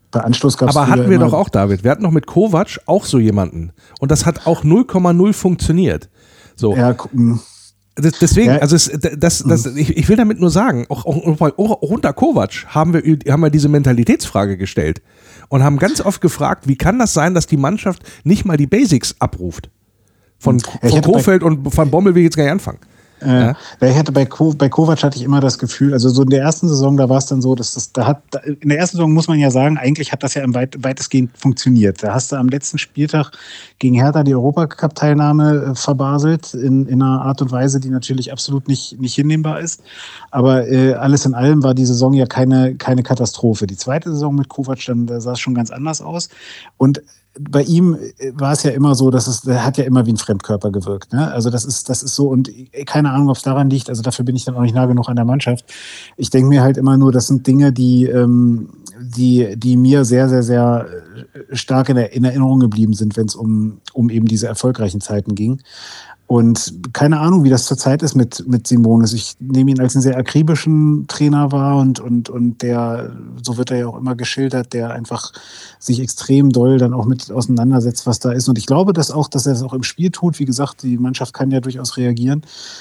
Bei Anstoß gab es aber hatten wir doch auch, David. Wir hatten noch mit Kovac auch so jemanden. Und das hat auch 0,0 funktioniert. So. Ja, deswegen, also ich will damit nur sagen, auch unter Kovac haben wir diese Mentalitätsfrage gestellt und haben ganz oft gefragt, wie kann das sein, dass die Mannschaft nicht mal die Basics abruft? Von Kohfeldt und Van Bommel will ich jetzt gar nicht anfangen. Ich hatte bei Kovac hatte ich immer das Gefühl, also so in der ersten Saison, da war es dann so, dass in der ersten Saison muss man ja sagen, eigentlich hat das ja weitestgehend funktioniert. Da hast du am letzten Spieltag gegen Hertha die Europacup-Teilnahme verbaselt in einer Art und Weise, die natürlich absolut nicht hinnehmbar ist. Aber alles in allem war die Saison ja keine Katastrophe. Die zweite Saison mit Kovac, da sah es schon ganz anders aus. Und bei ihm war es ja immer so, er hat ja immer wie ein Fremdkörper gewirkt. Ne? Also das ist so, und keine Ahnung, ob es daran liegt, also dafür bin ich dann auch nicht nah genug an der Mannschaft. Ich denke mir halt immer nur, das sind Dinge, die mir sehr, sehr, sehr stark in Erinnerung geblieben sind, wenn es um eben diese erfolgreichen Zeiten ging. Und keine Ahnung, wie das zurzeit ist mit Simonis. Ich nehme ihn als einen sehr akribischen Trainer wahr und der, so wird er ja auch immer geschildert, der einfach sich extrem doll dann auch mit auseinandersetzt, was da ist. Und ich glaube, dass er das auch im Spiel tut. Wie gesagt, die Mannschaft kann ja durchaus reagieren.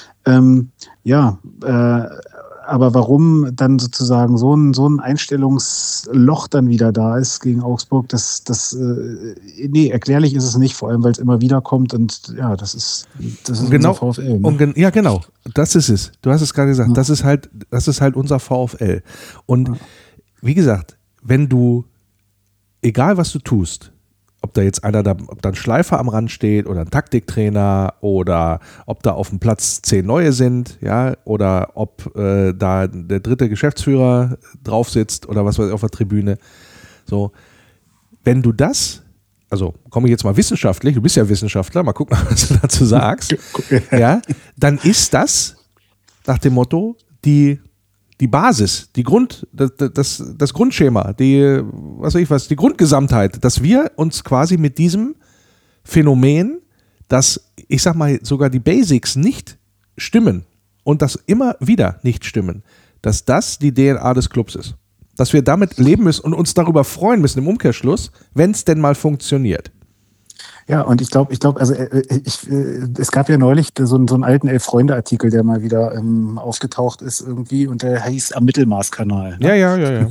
Aber warum dann sozusagen so ein Einstellungsloch dann wieder da ist gegen Augsburg, erklärlich ist es nicht, vor allem, weil es immer wieder kommt und ja, das ist genau, unser VfL. Ne? Ja, genau, das ist es. Du hast es gerade gesagt, das ist halt unser VfL. Und wie gesagt, wenn du, egal was du tust, ob da jetzt ob da ein Schleifer am Rand steht oder ein Taktiktrainer oder ob da auf dem Platz 10 neue sind, ja, oder ob da der dritte Geschäftsführer drauf sitzt oder was weiß ich auf der Tribüne. So, wenn du das, also komme ich jetzt mal wissenschaftlich, du bist ja Wissenschaftler, mal gucken, was du dazu sagst, ja, dann ist das nach dem Motto die Basis, das Grundschema, die Grundgesamtheit, dass wir uns quasi mit diesem Phänomen, dass, ich sag mal, sogar die Basics nicht stimmen und das immer wieder nicht stimmen, dass das die DNA des Clubs ist. Dass wir damit leben müssen und uns darüber freuen müssen im Umkehrschluss, wenn es denn mal funktioniert. Ja, und ich glaube, also es gab ja neulich so einen alten Elf-Freunde-Artikel, der mal wieder aufgetaucht ist irgendwie und der hieß Am Mittelmaßkanal. Ne? Ja.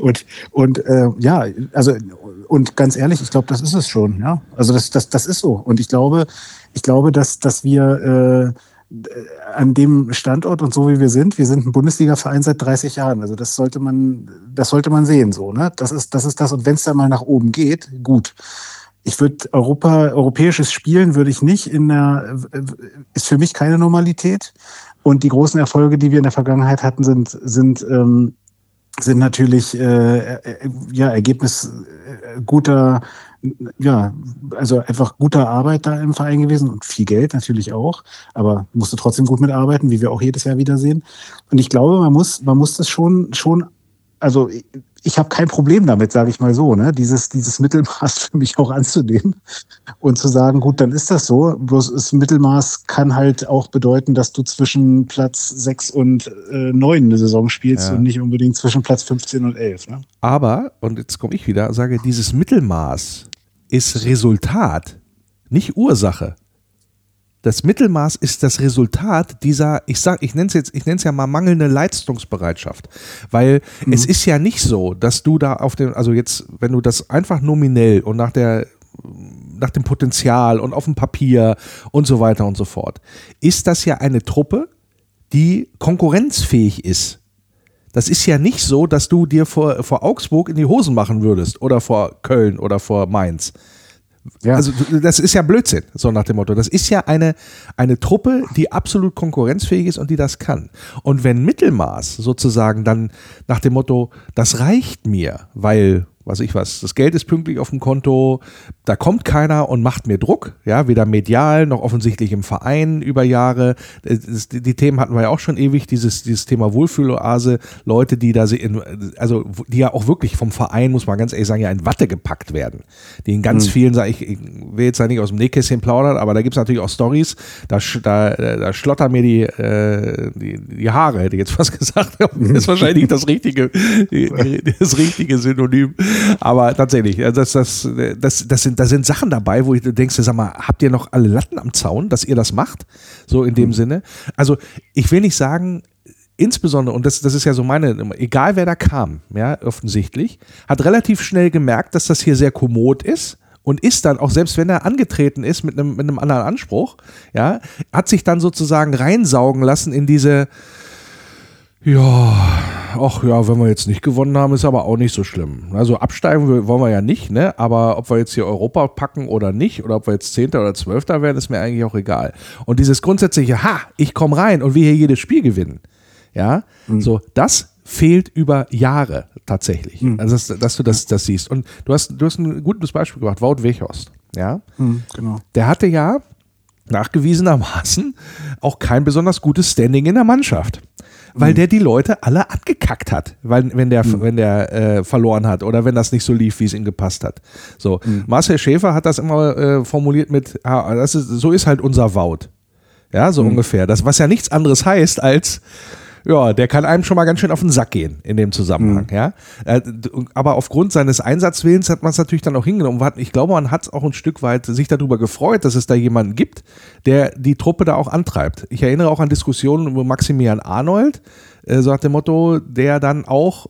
Und ganz ehrlich, ich glaube, das ist es schon. Ja, also das ist so. Und ich glaube, dass wir an dem Standort und so wie wir sind ein Bundesliga-Verein seit 30 Jahren. Also das sollte man sehen so. Ne, das ist das. Und wenn es da mal nach oben geht, gut. Ich würde europäisches Spielen würde ich nicht ist für mich keine Normalität. Und die großen Erfolge, die wir in der Vergangenheit hatten, sind natürlich Ergebnis guter, also einfach guter Arbeit da im Verein gewesen und viel Geld natürlich auch, aber musste trotzdem gut mitarbeiten, wie wir auch jedes Jahr wieder sehen. Und ich glaube, man muss das schon, also ich habe kein Problem damit, sage ich mal so, ne? Dieses Mittelmaß für mich auch anzunehmen und zu sagen, gut, dann ist das so. Bloß das Mittelmaß kann halt auch bedeuten, dass du zwischen Platz 6 und 9 eine Saison spielst und nicht unbedingt zwischen Platz 15 und 11. Ne? Aber, und jetzt komme ich wieder, sage, dieses Mittelmaß ist Resultat, nicht Ursache. Das Mittelmaß ist das Resultat dieser, ich nenne es ja mal mangelnde Leistungsbereitschaft, weil es ist ja nicht so, dass du da wenn du das einfach nominell und nach dem Potenzial und auf dem Papier und so weiter und so fort, ist das ja eine Truppe, die konkurrenzfähig ist. Das ist ja nicht so, dass du dir vor Augsburg in die Hosen machen würdest oder vor Köln oder vor Mainz. Ja. Also das ist ja Blödsinn, so nach dem Motto. Das ist ja eine Truppe, die absolut konkurrenzfähig ist und die das kann. Und wenn Mittelmaß sozusagen dann nach dem Motto, das reicht mir, weil, das Geld ist pünktlich auf dem Konto, da kommt keiner und macht mir Druck, ja, weder medial noch offensichtlich im Verein über Jahre. Die Themen hatten wir ja auch schon ewig, dieses Thema Wohlfühloase, Leute, die die ja auch wirklich vom Verein, muss man ganz ehrlich sagen, ja in Watte gepackt werden. Die in ganz vielen, ich will jetzt ja nicht aus dem Nähkästchen plaudern, aber da gibt es natürlich auch Storys, da schlottern mir die Haare, hätte ich jetzt fast gesagt. Das ist wahrscheinlich das richtige Synonym. Aber tatsächlich, da sind Sachen dabei, wo du denkst, sag mal, habt ihr noch alle Latten am Zaun, dass ihr das macht? So in dem Sinne. Also ich will nicht sagen, insbesondere, und das ist ja so egal wer da kam, ja, offensichtlich, hat relativ schnell gemerkt, dass das hier sehr kommod ist. Und ist dann, auch selbst wenn er angetreten ist mit einem anderen Anspruch, ja, hat sich dann sozusagen reinsaugen lassen in diese, wenn wir jetzt nicht gewonnen haben, ist aber auch nicht so schlimm. Also absteigen wollen wir ja nicht, ne? Aber ob wir jetzt hier Europa packen oder nicht, oder ob wir jetzt 10. oder 12. werden, ist mir eigentlich auch egal. Und dieses grundsätzliche, ich komme rein und wir hier jedes Spiel gewinnen, ja, so, das fehlt über Jahre tatsächlich. Also, dass du das siehst. Und du hast ein gutes Beispiel gebracht, Wout Weghorst. Ja? Genau. Der hatte ja nachgewiesenermaßen auch kein besonders gutes Standing in der Mannschaft. Weil der die Leute alle abgekackt hat, wenn der verloren hat oder wenn das nicht so lief, wie es ihm gepasst hat. So, Marcel Schäfer hat das immer formuliert mit, so ist halt unser Wout. Ja, so ungefähr. Das, was ja nichts anderes heißt als, ja, der kann einem schon mal ganz schön auf den Sack gehen in dem Zusammenhang, ja. Aber aufgrund seines Einsatzwillens hat man es natürlich dann auch hingenommen. Ich glaube, man hat auch ein Stück weit sich darüber gefreut, dass es da jemanden gibt, der die Truppe da auch antreibt. Ich erinnere auch an Diskussionen über Maximilian Arnold, so nach dem Motto, der dann auch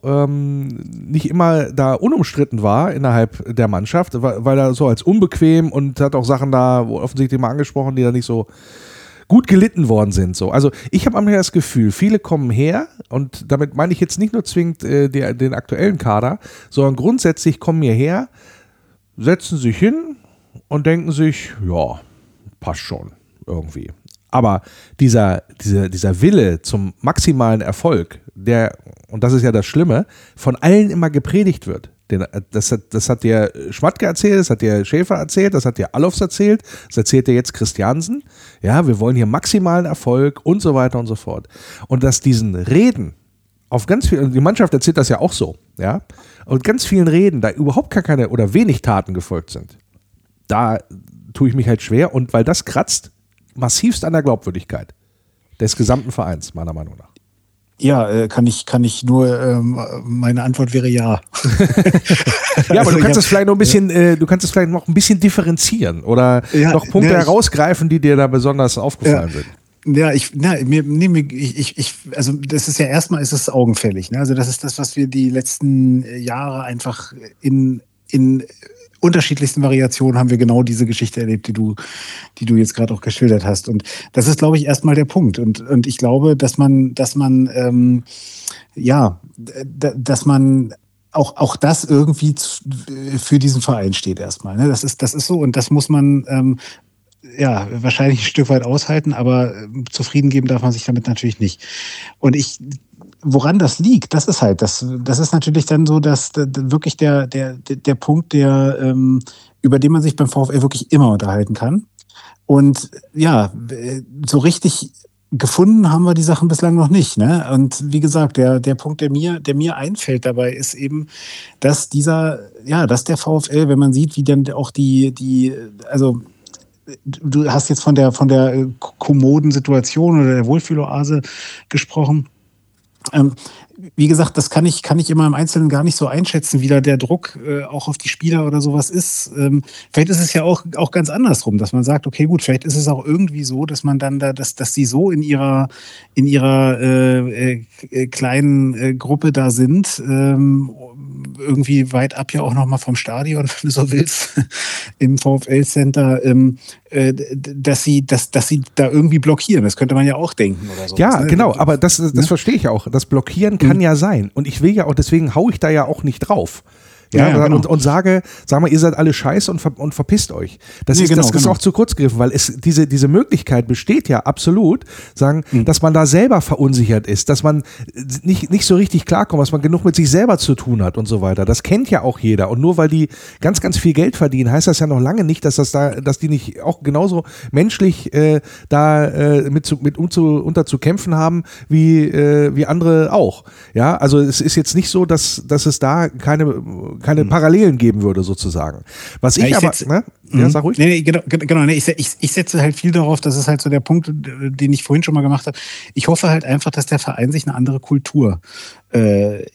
nicht immer da unumstritten war innerhalb der Mannschaft, weil er so als unbequem und hat auch Sachen da offensichtlich mal angesprochen, die da nicht so gut gelitten worden sind. So. Also ich habe das Gefühl, viele kommen her und damit meine ich jetzt nicht nur zwingend den aktuellen Kader, sondern grundsätzlich kommen hierher, setzen sich hin und denken sich, ja, passt schon irgendwie. Aber dieser Wille zum maximalen Erfolg, der, und das ist ja das Schlimme, von allen immer gepredigt wird. Das hat dir Schmatke erzählt, das hat dir Schäfer erzählt, das hat dir Allofs erzählt, das erzählt dir jetzt Christiansen. Ja, wir wollen hier maximalen Erfolg und so weiter und so fort. Und dass diesen Reden auf ganz viel, die Mannschaft erzählt das ja auch so, ja, und ganz vielen Reden da überhaupt gar keine oder wenig Taten gefolgt sind. Da tue ich mich halt schwer und weil das kratzt massivst an der Glaubwürdigkeit des gesamten Vereins, meiner Meinung nach. Ja, kann ich nur, meine Antwort wäre ja. Ja, aber du kannst es vielleicht noch ein bisschen differenzieren oder noch Punkte herausgreifen, die dir da besonders aufgefallen sind. Ja, also das ist ja erstmal, ist es augenfällig, ne? Also das ist das, was wir die letzten Jahre einfach in unterschiedlichsten Variationen haben wir genau diese Geschichte erlebt, die du jetzt gerade auch geschildert hast. Und das ist, glaube ich, erstmal der Punkt. Und ich glaube, dass man auch das irgendwie für diesen Verein steht erstmal. Ne? Das ist so und das muss man wahrscheinlich ein Stück weit aushalten, aber zufrieden geben darf man sich damit natürlich nicht. Und woran das liegt, das ist natürlich dann so, dass wirklich der Punkt, über den man sich beim VfL wirklich immer unterhalten kann. Und ja, so richtig gefunden haben wir die Sachen bislang noch nicht, ne? Und wie gesagt, der Punkt, der mir einfällt dabei, ist eben, dass der VfL, wenn man sieht, wie dann auch also du hast jetzt von der kommoden Situation oder der Wohlfühloase gesprochen. Wie gesagt, das kann ich immer im Einzelnen gar nicht so einschätzen, wie da der Druck auch auf die Spieler oder sowas ist. Vielleicht ist es ja auch ganz andersrum, dass man sagt, okay, gut, vielleicht ist es auch irgendwie so, dass man dann dass sie so in ihrer kleinen Gruppe da sind, irgendwie weit ab ja auch nochmal vom Stadion, wenn du so willst, im VfL-Center, dass sie da irgendwie blockieren. Das könnte man ja auch denken oder so. Ja, genau, aber das verstehe ich auch. Das Blockieren kann ja sein. Und ich will ja auch, deswegen haue ich da ja auch nicht drauf. Ja, genau. und sag mal, ihr seid alle scheiße und verpisst euch. Das ist auch zu kurz gegriffen, weil diese Möglichkeit besteht ja absolut, dass man da selber verunsichert ist, dass man nicht so richtig klarkommt, dass man genug mit sich selber zu tun hat und so weiter. Das kennt ja auch jeder. Und nur weil die ganz, ganz viel Geld verdienen, heißt das ja noch lange nicht, dass die nicht auch genauso menschlich unter zu kämpfen haben wie andere auch. Ja, also es ist jetzt nicht so, dass es da keine Parallelen geben würde, sozusagen. Was ich aber, sag ruhig. Nee, genau. Ich setze halt viel darauf, das ist halt so der Punkt, den ich vorhin schon mal gemacht habe. Ich hoffe halt einfach, dass der Verein sich eine andere Kultur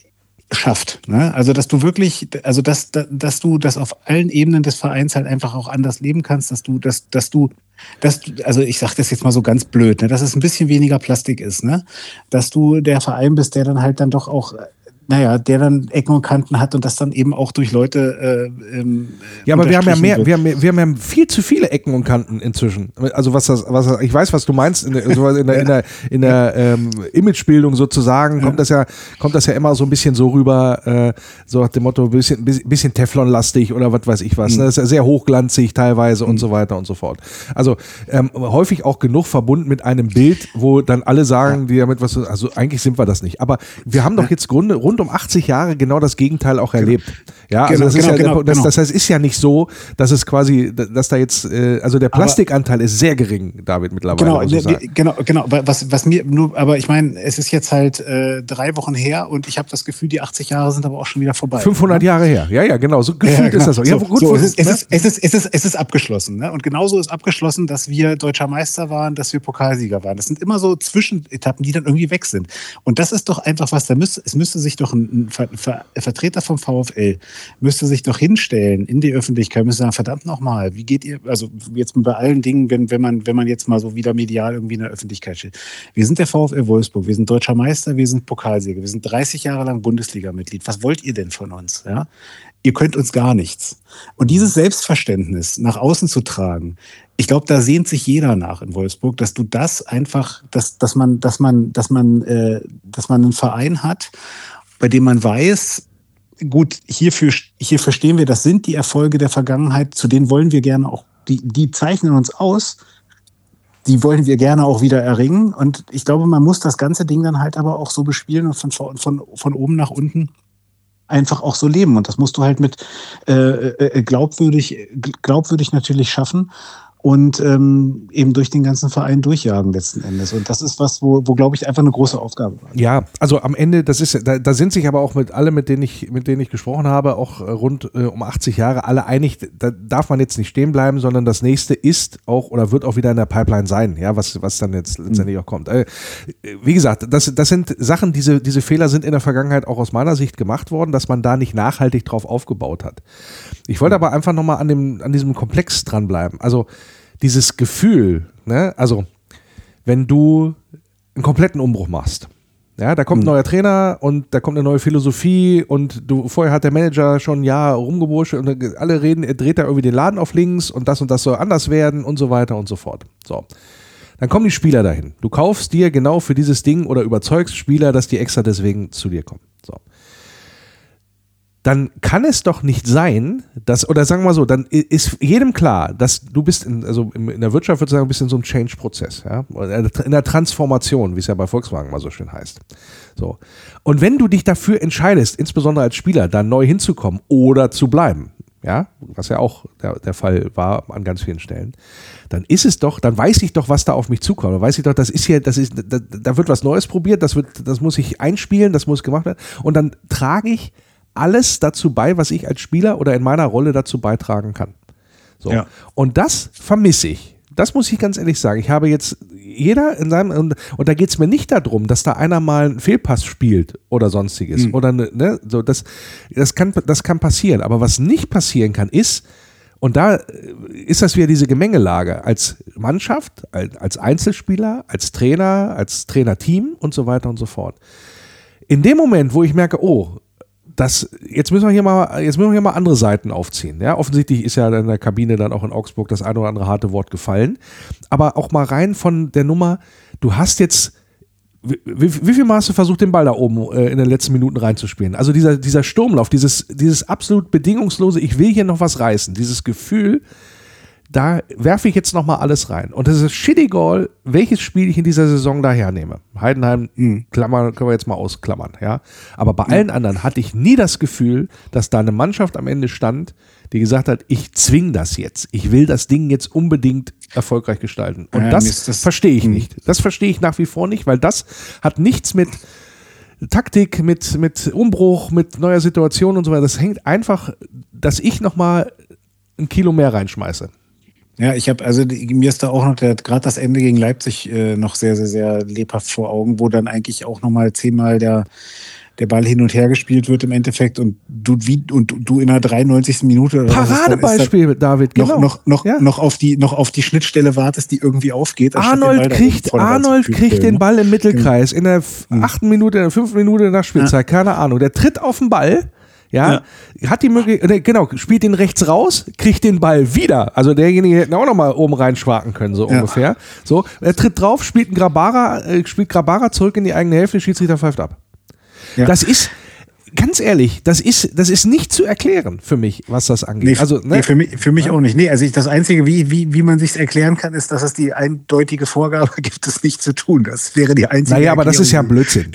schafft. Ne? Also dass du wirklich, also dass du das auf allen Ebenen des Vereins halt einfach auch anders leben kannst, also ich sage das jetzt mal so ganz blöd, ne, dass es ein bisschen weniger Plastik ist, ne? Dass du der Verein bist, der dann halt dann doch auch, der dann Ecken und Kanten hat und das dann eben auch durch Leute ja, aber wir haben ja viel zu viele Ecken und Kanten inzwischen. Also ich weiß, was du meinst, in der Imagebildung sozusagen kommt das ja immer so ein bisschen so rüber, so nach dem Motto, bisschen Teflonlastig oder was weiß ich was. Ne? Das ist ja sehr hochglanzig teilweise und so weiter und so fort. Also häufig auch genug verbunden mit einem Bild, wo dann alle sagen, die damit also eigentlich sind wir das nicht. Aber wir haben doch jetzt rund um 80 Jahre genau das Gegenteil auch erlebt. Ja, also das heißt, es ist ja nicht so, dass es quasi, dass da jetzt, also der Plastikanteil ist sehr gering, David, mittlerweile. Genau. Aber ich meine, es ist jetzt halt 3 Wochen her und ich habe das Gefühl, die 80 Jahre sind aber auch schon wieder vorbei. 500 Jahre her. Ja, genau. So gefühlt ist das so. Es ist abgeschlossen. Ne? Und genauso ist abgeschlossen, dass wir Deutscher Meister waren, dass wir Pokalsieger waren. Das sind immer so Zwischenetappen, die dann irgendwie weg sind. Und das ist doch einfach was, es müsste sich doch ein Vertreter vom VfL müsste sich doch hinstellen in die Öffentlichkeit, müsste sagen, verdammt nochmal, wie geht ihr, also jetzt bei allen Dingen, wenn man jetzt mal so wieder medial irgendwie in der Öffentlichkeit steht. Wir sind der VfL Wolfsburg, wir sind Deutscher Meister, wir sind Pokalsieger, wir sind 30 Jahre lang Bundesliga-Mitglied. Was wollt ihr denn von uns? Ja? Ihr könnt uns gar nichts. Und dieses Selbstverständnis nach außen zu tragen, ich glaube, da sehnt sich jeder nach in Wolfsburg, dass du das einfach, dass man einen Verein hat, bei dem man weiß, gut, hier verstehen wir, das sind die Erfolge der Vergangenheit, zu denen wollen wir gerne auch, die zeichnen uns aus, die wollen wir gerne auch wieder erringen. Und ich glaube, man muss das ganze Ding dann halt aber auch so bespielen und von oben nach unten einfach auch so leben. Und das musst du halt mit glaubwürdig natürlich schaffen. Und eben durch den ganzen Verein durchjagen letzten Endes. Und das ist was, wo glaube ich, einfach eine große Aufgabe war. Ja, also am Ende, da sind sich aber auch mit denen ich gesprochen habe, auch rund um 80 Jahre, alle einig, da darf man jetzt nicht stehen bleiben, sondern das nächste ist auch oder wird auch wieder in der Pipeline sein, ja, was dann jetzt letztendlich auch kommt. Wie gesagt, das sind Sachen, diese Fehler sind in der Vergangenheit auch aus meiner Sicht gemacht worden, dass man da nicht nachhaltig drauf aufgebaut hat. Ich wollte aber einfach nochmal an diesem Komplex dranbleiben. Also dieses Gefühl, ne, also wenn du einen kompletten Umbruch machst, ja, da kommt ein neuer Trainer und da kommt eine neue Philosophie und vorher hat der Manager schon ein Jahr rumgeburscht und alle reden, er dreht da irgendwie den Laden auf links und das soll anders werden und so weiter und so fort. So. Dann kommen die Spieler dahin. Du kaufst dir genau für dieses Ding oder überzeugst Spieler, dass die extra deswegen zu dir kommen. So. Dann kann es doch nicht sein, oder sagen wir mal so, dann ist jedem klar, dass du bist in der Wirtschaft, würde ich sagen, ein bisschen so ein Change-Prozess, ja, in der Transformation, wie es ja bei Volkswagen mal so schön heißt. So. Und wenn du dich dafür entscheidest, insbesondere als Spieler, da neu hinzukommen oder zu bleiben, ja, was ja auch der Fall war an ganz vielen Stellen, dann weiß ich doch, was da auf mich zukommt. Dann weiß ich doch, da wird was Neues probiert, das muss ich einspielen, das muss gemacht werden und dann trage ich alles dazu bei, was ich als Spieler oder in meiner Rolle dazu beitragen kann. So. Ja. Und das vermisse ich. Das muss ich ganz ehrlich sagen. Ich habe jetzt jeder in seinem, und da geht es mir nicht darum, dass da einer mal einen Fehlpass spielt oder sonstiges. Oder ne, so, das kann passieren. Aber was nicht passieren kann, ist, und da ist das wieder diese Gemengelage als Mannschaft, als Einzelspieler, als Trainer, als Trainerteam und so weiter und so fort. In dem Moment, wo ich merke, jetzt müssen wir hier mal andere Seiten aufziehen. Ja, offensichtlich ist ja in der Kabine dann auch in Augsburg das ein oder andere harte Wort gefallen. Aber auch mal rein von der Nummer, du hast jetzt, wie viel Mal hast du versucht, den Ball da oben in den letzten Minuten reinzuspielen? Also dieser Sturmlauf, dieses absolut bedingungslose, ich will hier noch was reißen, dieses Gefühl, da werfe ich jetzt nochmal alles rein. Und das ist shitty goal, welches Spiel ich in dieser Saison da hernehme. Heidenheim, Klammern, können wir jetzt mal ausklammern. Ja? Aber bei allen anderen hatte ich nie das Gefühl, dass da eine Mannschaft am Ende stand, die gesagt hat, ich zwinge das jetzt. Ich will das Ding jetzt unbedingt erfolgreich gestalten. Und das verstehe ich nicht. Das verstehe ich nach wie vor nicht, weil das hat nichts mit Taktik, mit Umbruch, mit neuer Situation und so weiter. Das hängt einfach, dass ich nochmal ein Kilo mehr reinschmeiße. Ja, mir ist da auch noch gerade das Ende gegen Leipzig noch sehr, sehr, sehr lebhaft vor Augen, wo dann eigentlich auch nochmal 10-mal der der Ball hin und her gespielt wird im Endeffekt und du in der 93. Minute oder Paradebeispiel, David, genau. Noch auf die Schnittstelle wartest, die irgendwie aufgeht. Arnold kriegt den Ball im Mittelkreis in der 8. Minute, in der 5. Minute nach Spielzeit, keine Ahnung. Der tritt auf den Ball. Ja, hat die Möglichkeit, genau, spielt ihn rechts raus, kriegt den Ball wieder. Also derjenige hätte auch nochmal oben reinschwaken können, so ungefähr. So, er tritt drauf, spielt Grabara zurück in die eigene Hälfte, Schiedsrichter pfeift ab. Ja. Das ist, ganz ehrlich, das ist nicht zu erklären für mich, was das angeht. Für mich auch nicht. Nee, also das Einzige, wie man sich erklären kann, ist, dass es die eindeutige Vorgabe gibt, es nicht zu tun. Das wäre die einzige Naja, aber das ist ja Blödsinn.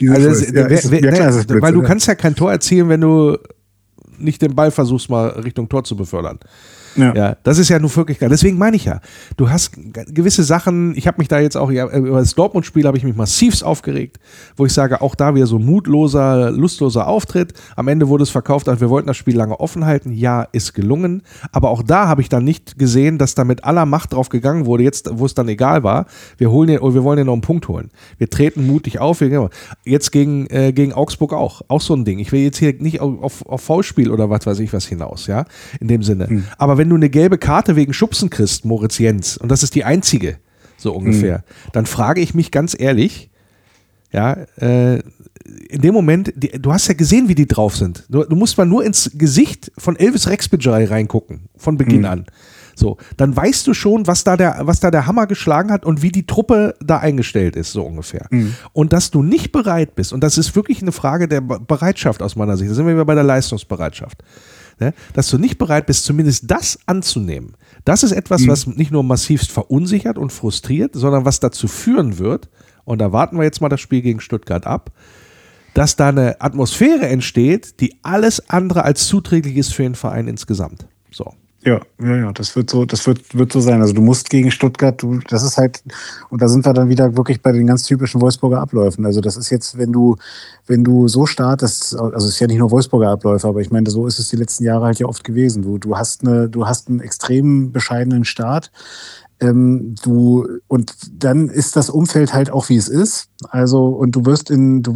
Weil du kannst ja kein Tor erzielen, wenn du nicht den Ball versuchst, mal Richtung Tor zu befördern. Ja, das ist ja nur wirklich geil. Deswegen meine ich ja, du hast gewisse Sachen, ich habe mich da jetzt auch, über das Dortmund-Spiel habe ich mich massivst aufgeregt, wo ich sage, auch da wieder so mutloser, lustloser Auftritt. Am Ende wurde es verkauft, wir wollten das Spiel lange offen halten. Ja, ist gelungen. Aber auch da habe ich dann nicht gesehen, dass da mit aller Macht drauf gegangen wurde, jetzt, wo es dann egal war, wir wollen ja noch einen Punkt holen. Wir treten mutig auf. Jetzt gegen Augsburg auch so ein Ding. Ich will jetzt hier nicht auf Foulspiel oder was weiß ich was hinaus, ja, in dem Sinne. Aber wenn du eine gelbe Karte wegen Schubsen kriegst, Moritz Jens, und das ist die einzige, so ungefähr, dann frage ich mich ganz ehrlich, ja, in dem Moment, du hast ja gesehen, wie die drauf sind. Du musst mal nur ins Gesicht von Elvis Rexbejai reingucken, von Beginn an. So, dann weißt du schon, was da der Hammer geschlagen hat und wie die Truppe da eingestellt ist, so ungefähr. Und dass du nicht bereit bist, und das ist wirklich eine Frage der Bereitschaft aus meiner Sicht, da sind wir wieder bei der Leistungsbereitschaft. Ne, dass du nicht bereit bist, zumindest das anzunehmen. Das ist etwas, was nicht nur massivst verunsichert und frustriert, sondern was dazu führen wird, und da warten wir jetzt mal das Spiel gegen Stuttgart ab, dass da eine Atmosphäre entsteht, die alles andere als zuträglich ist für den Verein insgesamt. So. Ja, das wird so sein. Also du musst gegen Stuttgart, das ist halt, und da sind wir dann wieder wirklich bei den ganz typischen Wolfsburger Abläufen. Also das ist jetzt, wenn du so startest, also es ist ja nicht nur Wolfsburger Abläufe, aber ich meine, so ist es die letzten Jahre halt ja oft gewesen. Du hast einen extrem bescheidenen Start. Und dann ist das Umfeld halt auch, wie es ist. Also, und du wirst in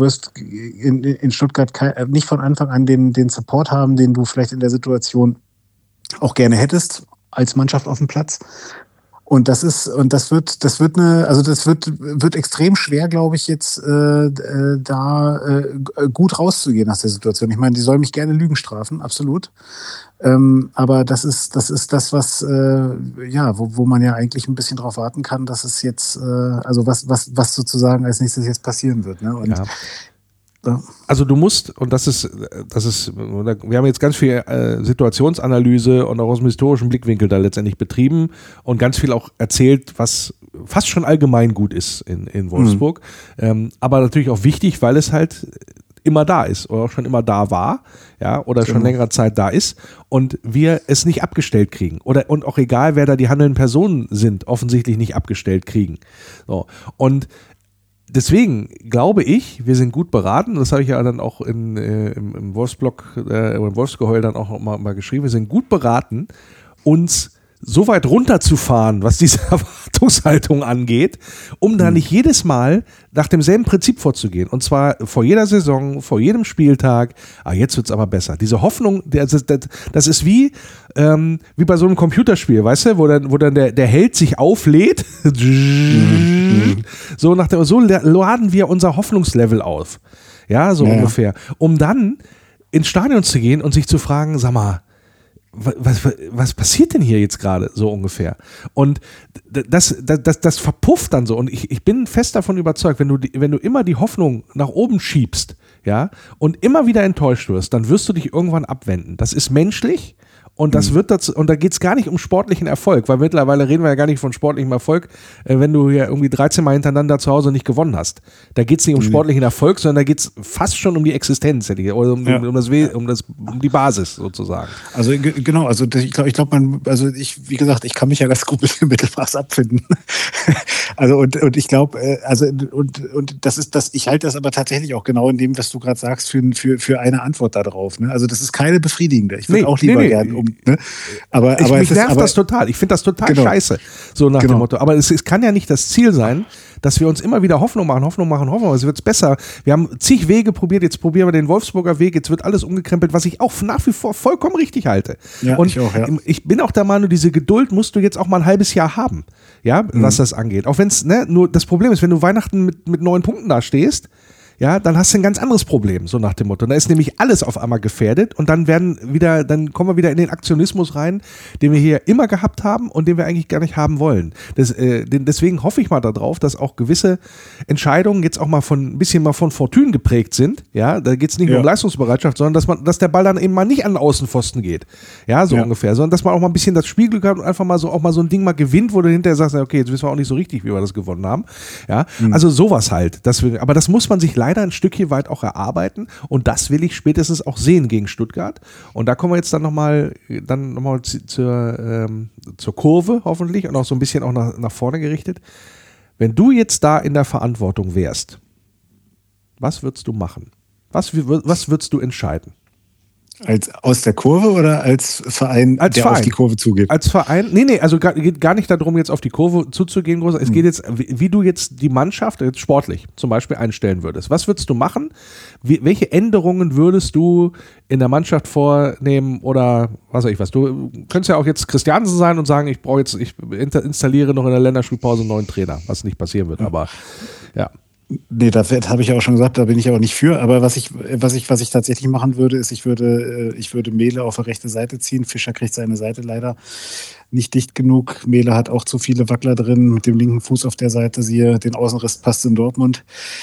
Stuttgart nicht von Anfang an den Support haben, den du vielleicht in der Situation auch gerne hättest als Mannschaft auf dem Platz. Und das wird extrem schwer, glaube ich, jetzt gut rauszugehen aus der Situation. Ich meine, die sollen mich gerne Lügen strafen, absolut. Aber das ist das, was wo man ja eigentlich ein bisschen drauf warten kann, dass es jetzt was sozusagen als nächstes jetzt passieren wird. Ne? Und also du musst, und das ist, wir haben jetzt ganz viel Situationsanalyse und auch aus dem historischen Blickwinkel da letztendlich betrieben und ganz viel auch erzählt, was fast schon allgemein gut ist in Wolfsburg. Aber natürlich auch wichtig, weil es halt immer da ist oder auch schon immer da war, ja, oder schon längere Zeit da ist und wir es nicht abgestellt kriegen. Und auch egal, wer da die handelnden Personen sind, offensichtlich nicht abgestellt kriegen. So. Und deswegen glaube ich, wir sind gut beraten, das habe ich ja dann auch im Wolfsblog, im Wolfsgeheul dann auch mal geschrieben, wir sind gut beraten, uns so weit runterzufahren, was diese Erwartungshaltung angeht, um da nicht jedes Mal nach demselben Prinzip vorzugehen. Und zwar vor jeder Saison, vor jedem Spieltag, jetzt wird's aber besser. Diese Hoffnung, das ist wie bei so einem Computerspiel, weißt du, wo dann der Held sich auflädt. So laden wir unser Hoffnungslevel auf. Ja, so ungefähr. Um dann ins Stadion zu gehen und sich zu fragen, sag mal, was passiert denn hier jetzt gerade, so ungefähr? Und das verpufft dann so. Und ich bin fest davon überzeugt, wenn du immer die Hoffnung nach oben schiebst, ja, und immer wieder enttäuscht wirst, dann wirst du dich irgendwann abwenden. Das ist menschlich. Und das wird dazu, und da geht es gar nicht um sportlichen Erfolg, weil mittlerweile reden wir ja gar nicht von sportlichem Erfolg, wenn du hier irgendwie 13 Mal hintereinander zu Hause nicht gewonnen hast. Da geht es nicht um sportlichen Erfolg, sondern da geht es fast schon um die Existenz oder um die Basis sozusagen. Also genau, also ich glaube, wie gesagt, ich kann mich ja ganz gut mit dem Mittelmaß abfinden. Also und ich glaube, und das ist das, ich halte das aber tatsächlich auch genau in dem, was du gerade sagst, für eine Antwort darauf. Ne? Also das ist keine befriedigende. Ich würde auch lieber gerne um Ne? Mich nervt das total. Ich finde das total scheiße. So nach dem Motto. Aber es kann ja nicht das Ziel sein, dass wir uns immer wieder Hoffnung machen. Es wird besser. Wir haben zig Wege probiert. Jetzt probieren wir den Wolfsburger Weg. Jetzt wird alles umgekrempelt, was ich auch nach wie vor vollkommen richtig halte. Ja, und ich auch, ja. Ich bin auch der Meinung, diese Geduld musst du jetzt auch mal ein halbes Jahr haben, ja, was das angeht. Auch wenn es, nur das Problem ist, wenn du Weihnachten mit 9 Punkten da stehst, ja, dann hast du ein ganz anderes Problem, so nach dem Motto. Da ist nämlich alles auf einmal gefährdet und dann kommen wir wieder in den Aktionismus rein, den wir hier immer gehabt haben und den wir eigentlich gar nicht haben wollen. Deswegen hoffe ich mal darauf, dass auch gewisse Entscheidungen jetzt auch mal ein bisschen von Fortune geprägt sind. Ja, da geht es nicht nur um Leistungsbereitschaft, sondern dass der Ball dann eben mal nicht an den Außenpfosten geht. Ja, so ungefähr. Sondern dass man auch mal ein bisschen das Spielglück hat und einfach mal so ein Ding mal gewinnt, wo du hinterher sagst, okay, jetzt wissen wir auch nicht so richtig, wie wir das gewonnen haben. Ja, also sowas halt. Aber das muss man sich leider ein Stückchen weit auch erarbeiten und das will ich spätestens auch sehen gegen Stuttgart. Und da kommen wir jetzt dann nochmal zur Kurve hoffentlich und auch so ein bisschen auch nach vorne gerichtet. Wenn du jetzt da in der Verantwortung wärst, was würdest du machen? Was würdest du entscheiden? Aus der Kurve oder als Verein, auf die Kurve zugeht? Als Verein, nee, also geht gar nicht darum, jetzt auf die Kurve zuzugehen, groß. Es geht jetzt, wie du jetzt die Mannschaft jetzt sportlich zum Beispiel einstellen würdest. Was würdest du machen? Welche Änderungen würdest du in der Mannschaft vornehmen oder was weiß ich was? Du könntest ja auch jetzt Christiansen sein und sagen, ich installiere noch in der Länderspielpause einen neuen Trainer, was nicht passieren wird, aber ja. Nee, das habe ich ja auch schon gesagt, da bin ich aber nicht für. Aber was ich tatsächlich machen würde, ist, ich würde Mehle auf die rechte Seite ziehen. Fischer kriegt seine Seite leider nicht dicht genug. Mehle hat auch zu viele Wackler drin mit dem linken Fuß auf der Seite. Siehe, den Außenriss passt in Dortmund,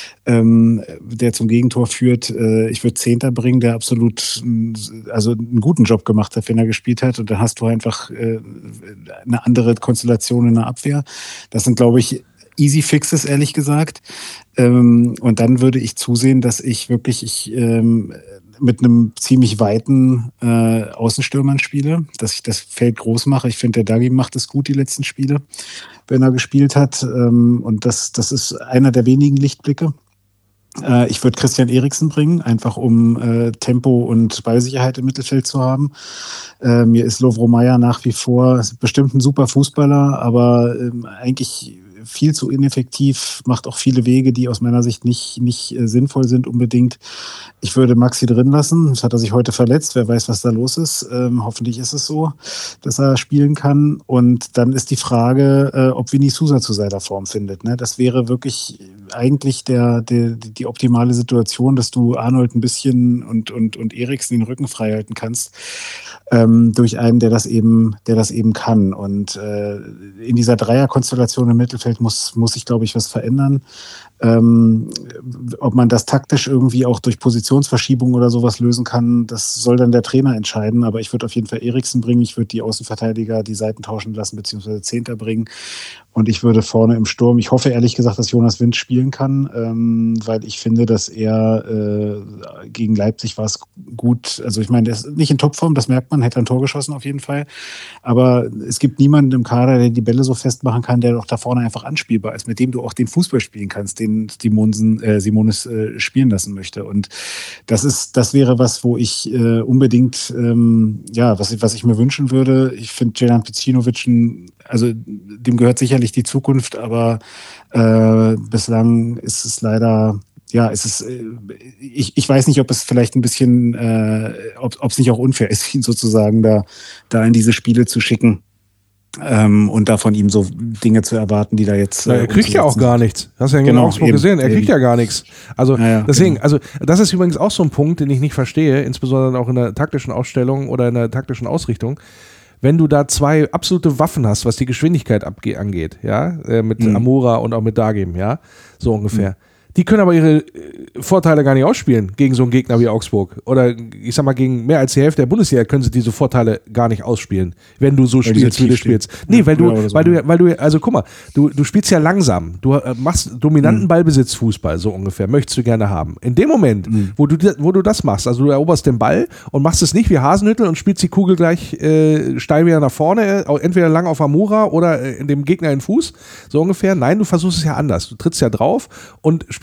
der zum Gegentor führt. Ich würde Zehnter bringen, der absolut einen guten Job gemacht hat, wenn er gespielt hat. Und dann hast du einfach eine andere Konstellation in der Abwehr. Das sind, glaube ich, Easy Fixes, ehrlich gesagt. Und dann würde ich zusehen, dass ich wirklich mit einem ziemlich weiten Außenstürmern spiele, dass ich das Feld groß mache. Ich finde, der Dagi macht es gut die letzten Spiele, wenn er gespielt hat. Und das ist einer der wenigen Lichtblicke. Ich würde Christian Eriksen bringen, einfach um Tempo und Ballsicherheit im Mittelfeld zu haben. Mir ist Lovro Majer nach wie vor bestimmt ein super Fußballer, aber eigentlich viel zu ineffektiv, macht auch viele Wege, die aus meiner Sicht nicht sinnvoll sind unbedingt. Ich würde Maxi drin lassen. Das hat er sich heute verletzt. Wer weiß, was da los ist. Hoffentlich ist es so, dass er spielen kann. Und dann ist die Frage, ob Vinny Sousa zu seiner Form findet. Ne? Das wäre wirklich eigentlich die optimale Situation, dass du Arnold ein bisschen und Eriksen den Rücken frei halten kannst. Durch einen, der das eben kann. Und in dieser Dreierkonstellation im Mittelfeld muss sich, glaube ich, was verändern. Ob man das taktisch irgendwie auch durch Positionsverschiebung oder sowas lösen kann, das soll dann der Trainer entscheiden. Aber ich würde auf jeden Fall Eriksen bringen. Ich würde die Außenverteidiger die Seiten tauschen lassen, beziehungsweise Zehnter bringen. Und ich würde vorne im Sturm, ich hoffe ehrlich gesagt, dass Jonas Wind spielen kann, weil ich finde, dass er gegen Leipzig war es gut. Also ich meine, der ist nicht in Topform, das merkt man, hätte ein Tor geschossen auf jeden Fall. Aber es gibt niemanden im Kader, der die Bälle so festmachen kann, der doch da vorne einfach anspielbar ist, mit dem du auch den Fußball spielen kannst, den Simonis spielen lassen möchte. Und das wäre was, wo ich unbedingt, was ich mir wünschen würde. Ich finde Jelena Pecinovic, also dem gehört sicherlich die Zukunft, aber bislang ist es leider, ich weiß nicht, ob es vielleicht ein bisschen, ob es nicht auch unfair ist, ihn sozusagen da in diese Spiele zu schicken. Und da von ihm so Dinge zu erwarten, die da jetzt. Er kriegt ja auch gar nichts. Hast du ja in Augsburg gesehen, er kriegt ja gar nichts. Also deswegen, also das ist übrigens auch so ein Punkt, den ich nicht verstehe, insbesondere auch in der taktischen Ausstellung oder in der taktischen Ausrichtung. Wenn du da zwei absolute Waffen hast, was die Geschwindigkeit angeht, ja, mit Amora und auch mit Dagim, ja, so ungefähr. Die können aber ihre Vorteile gar nicht ausspielen gegen so einen Gegner wie Augsburg. Oder ich sag mal, gegen mehr als die Hälfte der Bundesliga können sie diese Vorteile gar nicht ausspielen, wenn du so spielst, wie du spielst. Nee, weil du, also guck mal, du spielst ja langsam. Du machst dominanten Ballbesitzfußball, so ungefähr, möchtest du gerne haben. In dem Moment, wo du das machst, also du eroberst den Ball und machst es nicht wie Hasenhüttl und spielst die Kugel gleich steil wieder nach vorne, entweder lang auf Amora oder in dem Gegner in den Fuß, so ungefähr. Nein, du versuchst es ja anders. Du trittst ja drauf und spielst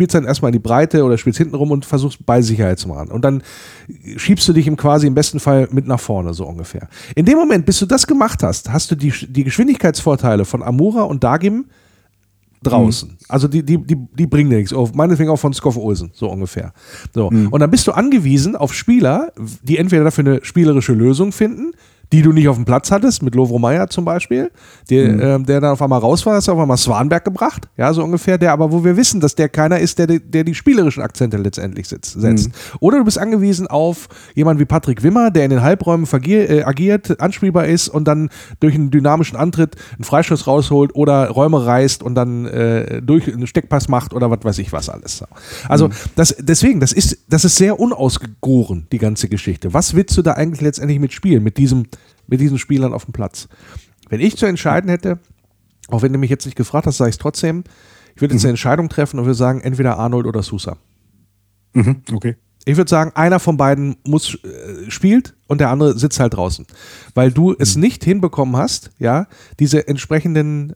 spielst dann erstmal in die Breite oder spielst hinten rum und versuchst Ballsicherheit zu machen. Und dann schiebst du dich quasi im besten Fall mit nach vorne, so ungefähr. In dem Moment, bis du das gemacht hast, hast du die Geschwindigkeitsvorteile von Amura und Dagim draußen. Also die bringen dir nichts. Meinetwegen auch von Skov Olsen, so ungefähr. So. Und dann bist du angewiesen auf Spieler, die entweder dafür eine spielerische Lösung finden, die du nicht auf dem Platz hattest, mit Lovro Meyer zum Beispiel, der dann auf einmal raus war, hast du auf einmal Swanberg gebracht, ja, so ungefähr, der aber, wo wir wissen, dass der keiner ist, der die spielerischen Akzente letztendlich setzt. Oder du bist angewiesen auf jemanden wie Patrick Wimmer, der in den Halbräumen agiert, anspielbar ist und dann durch einen dynamischen Antritt einen Freischuss rausholt oder Räume reißt und dann durch einen Steckpass macht oder was weiß ich was alles. Also deswegen, das ist sehr unausgegoren, die ganze Geschichte. Was willst du da eigentlich letztendlich mitspielen, mit diesen Spielern auf dem Platz? Wenn ich zu entscheiden hätte, auch wenn du mich jetzt nicht gefragt hast, sage ich es trotzdem, ich würde jetzt eine Entscheidung treffen und würde sagen, entweder Arnold oder Sousa. Okay. Ich würde sagen, einer von beiden spielt und der andere sitzt halt draußen. Weil du es nicht hinbekommen hast, ja, diese entsprechenden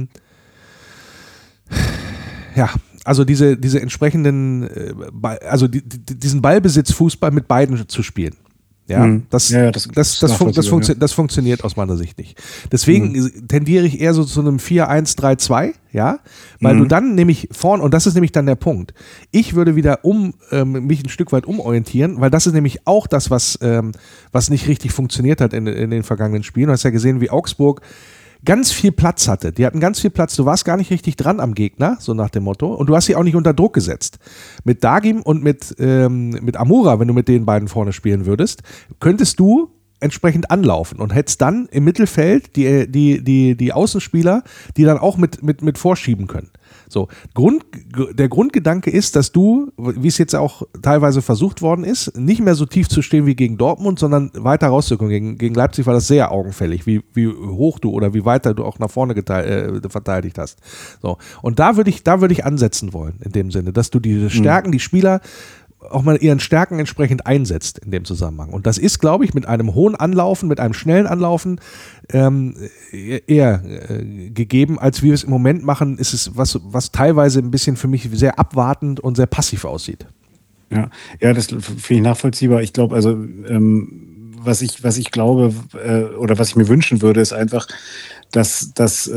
diese entsprechenden diesen Ballbesitzfußball mit beiden zu spielen. Ja, das funktioniert aus meiner Sicht nicht. Deswegen tendiere ich eher so zu einem 4-1-3-2, ja, weil du dann nämlich vorne, und das ist nämlich dann der Punkt, ich würde wieder mich ein Stück weit umorientieren, weil das ist nämlich auch das, was nicht richtig funktioniert hat in den vergangenen Spielen. Du hast ja gesehen, wie Augsburg ganz viel Platz hatte. Die hatten ganz viel Platz. Du warst gar nicht richtig dran am Gegner, so nach dem Motto. Und du hast sie auch nicht unter Druck gesetzt. Mit Dagim und mit Amura, wenn du mit den beiden vorne spielen würdest, könntest du entsprechend anlaufen und hättest dann im Mittelfeld die Außenspieler, die dann auch mit vorschieben können. So, der Grundgedanke ist, dass du, wie es jetzt auch teilweise versucht worden ist, nicht mehr so tief zu stehen wie gegen Dortmund, sondern weiter rauszukommen. Gegen Leipzig war das sehr augenfällig, wie hoch du oder wie weiter du auch nach vorne verteidigt hast. So, und da würde ich ansetzen wollen, in dem Sinne, dass du diese Stärken, die Spieler auch mal ihren Stärken entsprechend einsetzt in dem Zusammenhang. Und das ist, glaube ich, mit einem hohen Anlaufen, mit einem schnellen Anlaufen eher gegeben, als wir es im Moment machen, ist es was teilweise ein bisschen für mich sehr abwartend und sehr passiv aussieht. Ja, das finde ich nachvollziehbar. Ich glaube, also was ich glaube oder was ich mir wünschen würde, ist einfach, dass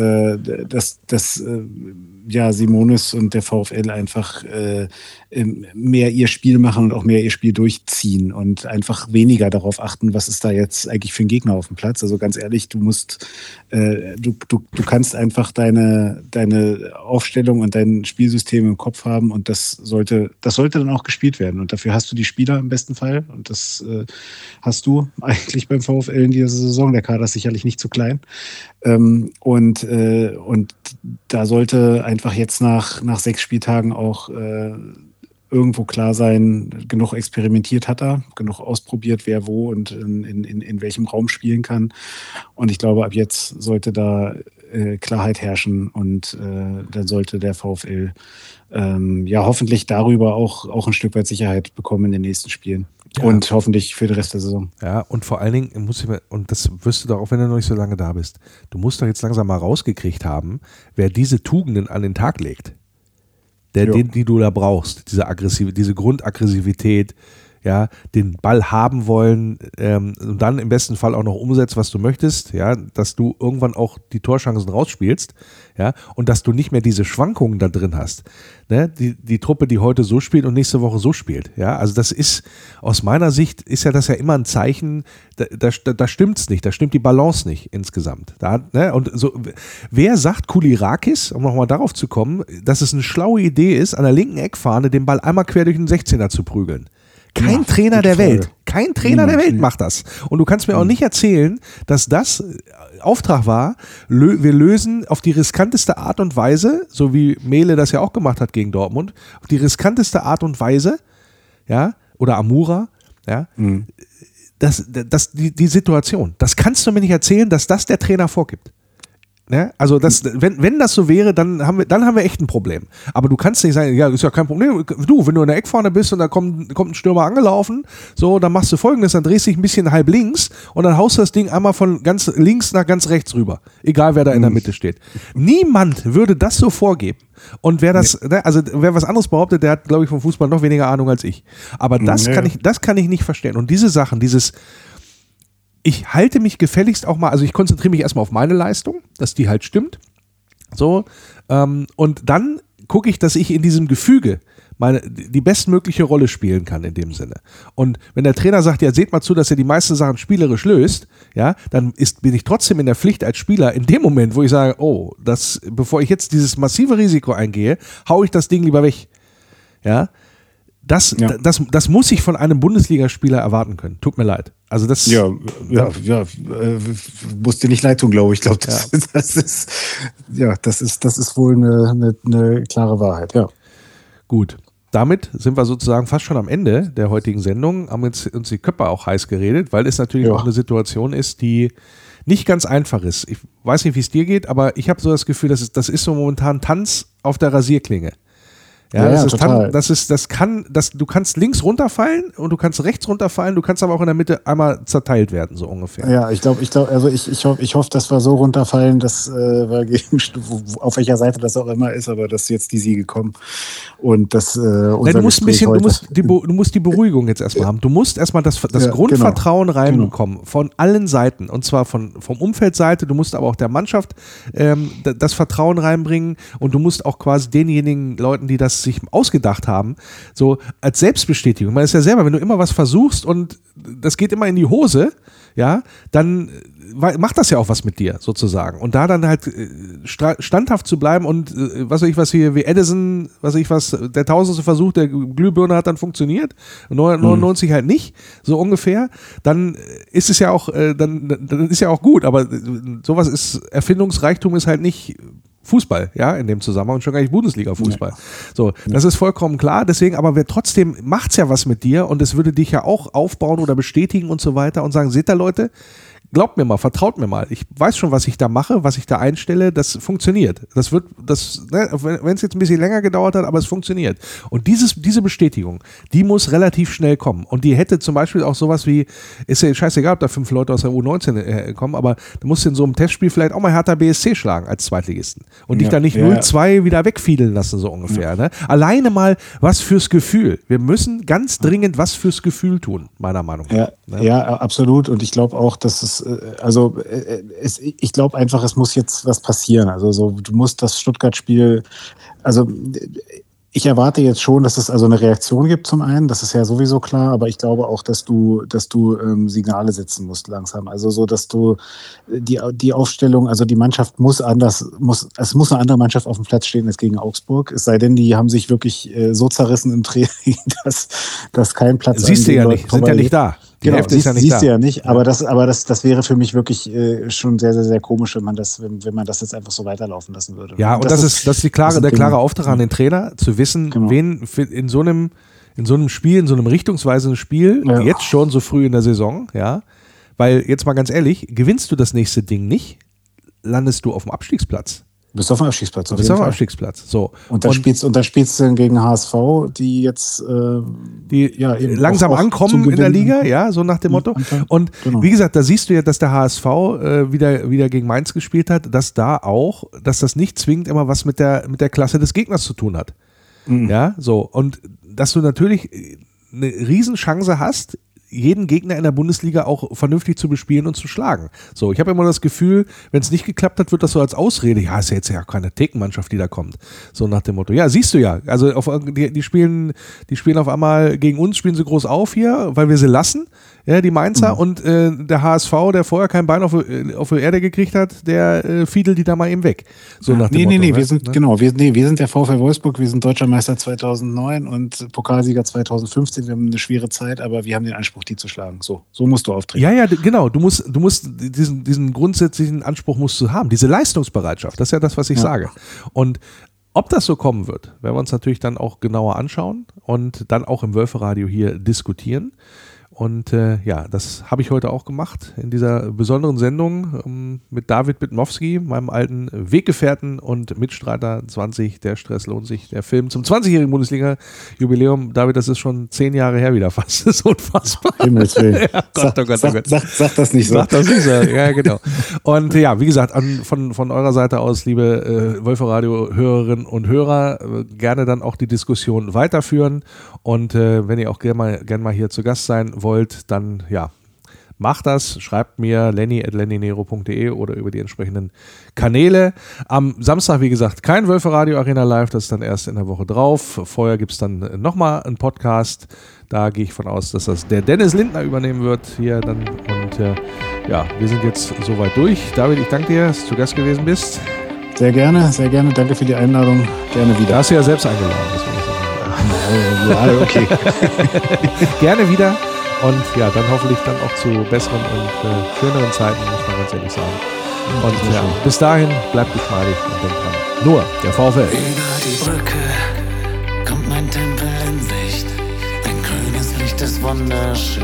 Simonis und der VfL einfach mehr ihr Spiel machen und auch mehr ihr Spiel durchziehen und einfach weniger darauf achten, was ist da jetzt eigentlich für ein Gegner auf dem Platz. Also ganz ehrlich, du musst, du kannst einfach deine Aufstellung und dein Spielsystem im Kopf haben und das sollte dann auch gespielt werden. Und dafür hast du die Spieler im besten Fall und das hast du eigentlich beim VfL in dieser Saison. Der Kader ist sicherlich nicht zu klein. Und da sollte einfach jetzt nach 6 Spieltagen auch irgendwo klar sein, genug experimentiert hat er, genug ausprobiert, wer wo und in welchem Raum spielen kann. Und ich glaube, ab jetzt sollte da Klarheit herrschen und dann sollte der VfL hoffentlich darüber auch ein Stück weit Sicherheit bekommen in den nächsten Spielen. Ja. Und hoffentlich für den Rest der Saison. Ja, und vor allen Dingen und das wirst du doch auch, wenn du noch nicht so lange da bist, du musst doch jetzt langsam mal rausgekriegt haben, wer diese Tugenden an den Tag legt. Die du da brauchst, diese Grundaggressivität, ja, den Ball haben wollen und dann im besten Fall auch noch umsetzt, was du möchtest, ja, dass du irgendwann auch die Torchancen rausspielst, ja, und dass du nicht mehr diese Schwankungen da drin hast, ne, die Truppe, die heute so spielt und nächste Woche so spielt, ja, also das ist, aus meiner Sicht ist ja das ja immer ein Zeichen, da stimmt's nicht, da stimmt die Balance nicht insgesamt, ne, und so, wer sagt Koulirakis, um nochmal darauf zu kommen, dass es eine schlaue Idee ist, an der linken Eckfahne den Ball einmal quer durch den 16er zu prügeln? Kein Trainer der Welt macht das. Und du kannst mir auch nicht erzählen, dass das Auftrag war, wir lösen auf die riskanteste Art und Weise, so wie Mehle das ja auch gemacht hat gegen Dortmund, auf die riskanteste Art und Weise, ja, oder Amura, ja, die Situation. Das kannst du mir nicht erzählen, dass das der Trainer vorgibt. Ne? Also wenn das so wäre, dann haben wir echt ein Problem. Aber du kannst nicht sagen, ja, ist ja kein Problem. Du, wenn du in der Eckfahne bist und da kommt ein Stürmer angelaufen, so, dann machst du Folgendes, dann drehst du dich ein bisschen halb links und dann haust du das Ding einmal von ganz links nach ganz rechts rüber. Egal, wer da in der Mitte steht. Niemand würde das so vorgeben. Und wer was anderes behauptet, der hat, glaube ich, vom Fußball noch weniger Ahnung als ich. Aber das kann ich nicht verstehen. Und diese Sachen, ich halte mich gefälligst auch mal, also ich konzentriere mich erstmal auf meine Leistung, dass die halt stimmt. So, und dann gucke ich, dass ich in diesem Gefüge die bestmögliche Rolle spielen kann in dem Sinne. Und wenn der Trainer sagt, ja, seht mal zu, dass er die meisten Sachen spielerisch löst, ja, dann bin ich trotzdem in der Pflicht als Spieler in dem Moment, wo ich sage, bevor ich jetzt dieses massive Risiko eingehe, hau ich das Ding lieber weg. Ja. Das muss ich von einem Bundesligaspieler erwarten können. Tut mir leid. Also das. Muss dir nicht leid tun, glaube ich. Ich glaube, das ist wohl eine klare Wahrheit, ja. Gut. Damit sind wir sozusagen fast schon am Ende der heutigen Sendung, haben uns die Köpfe auch heiß geredet, weil es natürlich auch eine Situation ist, die nicht ganz einfach ist. Ich weiß nicht, wie es dir geht, aber ich habe so das Gefühl, das ist so momentan Tanz auf der Rasierklinge. Ja, total. Du kannst links runterfallen und du kannst rechts runterfallen, du kannst aber auch in der Mitte einmal zerteilt werden, so ungefähr. Ja, ich hoffe, dass wir so runterfallen, dass auf welcher Seite das auch immer ist, aber dass jetzt die Siege kommen und dass du musst die Beruhigung jetzt erstmal haben. Du musst erstmal das Grundvertrauen reinbekommen von allen Seiten und zwar vom Umfeldseite, du musst aber auch der Mannschaft das Vertrauen reinbringen und du musst auch quasi denjenigen Leuten, die das sich ausgedacht haben, so als Selbstbestätigung. Man ist ja selber, wenn du immer was versuchst und das geht immer in die Hose, ja, dann macht das ja auch was mit dir sozusagen. Und da dann halt standhaft zu bleiben und wie Edison, der 1000. Versuch der Glühbirne hat dann funktioniert, 99 halt nicht, so ungefähr, dann ist es ja auch, dann ist ja auch gut, aber Erfindungsreichtum ist halt nicht Fußball, ja, in dem Zusammenhang und schon gar nicht Bundesliga-Fußball. Ja. So, das ist vollkommen klar, deswegen, aber trotzdem macht's ja was mit dir und es würde dich ja auch aufbauen oder bestätigen und so weiter und sagen, seht ihr Leute, glaubt mir mal, vertraut mir mal. Ich weiß schon, was ich da mache, was ich da einstelle, das funktioniert. Wenn es jetzt ein bisschen länger gedauert hat, aber es funktioniert. Und diese Bestätigung, die muss relativ schnell kommen. Und die hätte zum Beispiel auch sowas wie, ist ja scheißegal, ob da 5 Leute aus der U19 kommen, aber du musst in so einem Testspiel vielleicht auch mal Hertha BSC schlagen als Zweitligisten. Und dich da nicht 0-2 wieder wegfiedeln lassen, so ungefähr. Ja. Ne? Alleine mal was fürs Gefühl. Wir müssen ganz dringend was fürs Gefühl tun, meiner Meinung nach. Ja, absolut. Und ich glaube auch, dass ich glaube einfach, es muss jetzt was passieren. Also du musst das Stuttgart-Spiel, also ich erwarte jetzt schon, dass es also eine Reaktion gibt zum einen, das ist ja sowieso klar, aber ich glaube auch, dass du Signale setzen musst langsam. Also so, dass du die Aufstellung, also die Mannschaft es muss eine andere Mannschaft auf dem Platz stehen als gegen Augsburg. Es sei denn, die haben sich wirklich so zerrissen im Training, dass kein Platz ist. Siehst du ja nicht, sind ja nicht da. Die Hälfte ist ja nicht siehst du ja nicht, aber das wäre für mich wirklich schon sehr, sehr, sehr komisch, wenn man das jetzt einfach so weiterlaufen lassen würde. Ja, und das ist der klare Auftrag an den Trainer, zu wissen, wen in so einem Spiel, in so einem richtungsweisenden Spiel, jetzt schon so früh in der Saison, ja, weil jetzt mal ganz ehrlich, gewinnst du das nächste Ding nicht, landest du auf dem Abstiegsplatz. Du bist auf dem Abstiegsplatz. So. Und dann spielst du gegen HSV, die jetzt eben langsam ankommen in der Liga, ja, so nach dem Motto. Und wie gesagt, da siehst du ja, dass der HSV wieder gegen Mainz gespielt hat, dass das nicht zwingend immer was mit der Klasse des Gegners zu tun hat. Mhm. Ja, so. Und dass du natürlich eine Riesenchance hast, jeden Gegner in der Bundesliga auch vernünftig zu bespielen und zu schlagen. So, ich habe immer das Gefühl, wenn es nicht geklappt hat, wird das so als Ausrede, ja, ist ja jetzt ja keine Thekenmannschaft, die da kommt. So nach dem Motto. Ja, siehst du ja. Also die spielen auf einmal gegen uns, spielen sie groß auf hier, weil wir sie lassen, ja, die Mainzer, und der HSV, der vorher kein Bein auf die Erde gekriegt hat, der fiedelt die da mal eben weg. So nach dem Motto. Wir sind der VfL Wolfsburg, wir sind Deutscher Meister 2009 und Pokalsieger 2015, wir haben eine schwere Zeit, aber wir haben den Anspruch, die zu schlagen. So musst du auftreten. Ja, genau. Du musst diesen grundsätzlichen Anspruch musst du haben, diese Leistungsbereitschaft. Das ist ja das, was ich sage. Und ob das so kommen wird, werden wir uns natürlich dann auch genauer anschauen und dann auch im Wölferadio hier diskutieren. Und ja, das habe ich heute auch gemacht in dieser besonderen Sendung mit David Bitmowski, meinem alten Weggefährten und Mitstreiter 20, der Stress lohnt sich, der Film zum 20-jährigen Bundesliga-Jubiläum. David, das ist schon 10 Jahre her wieder fast. Das ist unfassbar. Himmels Willen. Ja, Gott, oh Gott, oh Gott. Sag das nicht so. Sag das nicht so. Ja, genau. Und ja, wie gesagt, von eurer Seite aus, liebe Wölferadio-Hörerinnen und Hörer, gerne dann auch die Diskussion weiterführen. Und wenn ihr auch gerne mal hier zu Gast sein wollt, dann ja, macht das. Schreibt mir lenny@lennynero.de oder über die entsprechenden Kanäle. Am Samstag, wie gesagt, kein Wölferadio Arena Live, das ist dann erst in der Woche drauf. Vorher gibt es dann nochmal einen Podcast. Da gehe ich von aus, dass das der Dennis Lindner übernehmen wird hier dann. Und ja, wir sind jetzt soweit durch. David, ich danke dir, dass du zu Gast gewesen bist. Sehr gerne, sehr gerne. Danke für die Einladung. Gerne wieder. Da hast du ja selbst eingeladen. Ja, okay. Gerne wieder. Und ja, dann hoffentlich dann auch zu besseren und schöneren Zeiten, muss man ganz ehrlich sagen. Und ja, bis dahin, bleibt geschmeidig und denkt dran. Nur der VfL. Über die Brücke kommt mein Tempel in Sicht. Ein grünes Licht ist wunderschön.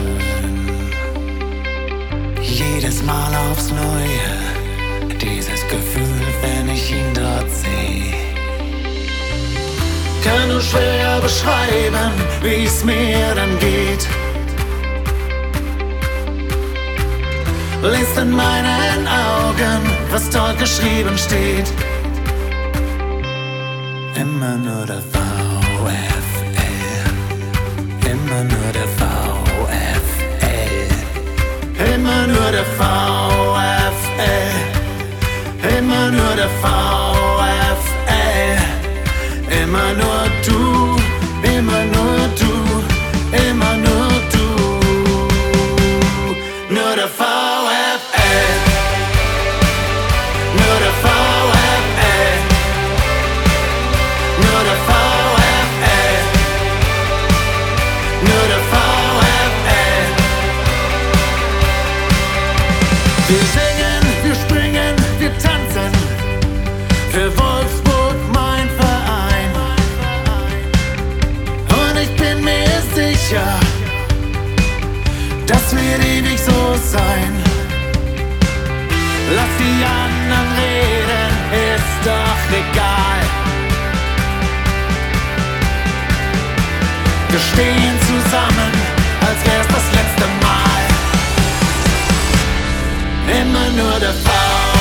Jedes Mal aufs Neue, dieses Gefühl, wenn ich ihn dort sehe. Kann nur schwer beschreiben, wie es mir dann geht. Lest in meinen Augen, was dort geschrieben steht. Immer nur der VfL. Immer nur der VfL. Immer nur der VfL. Immer nur der VfL. Immer nur du, immer nur du, immer nur du. Nur der VfL. Nur der VfL. Nur der VfL. Nur der VfL. Wir singen, wir springen, wir tanzen für Wolfsburg, mein Verein. Und ich bin mir sicher, das wird ewig so sein. Lass die anderen reden, ist doch egal. Wir stehen zusammen, als wär's das letzte Mal. Immer nur der VfL.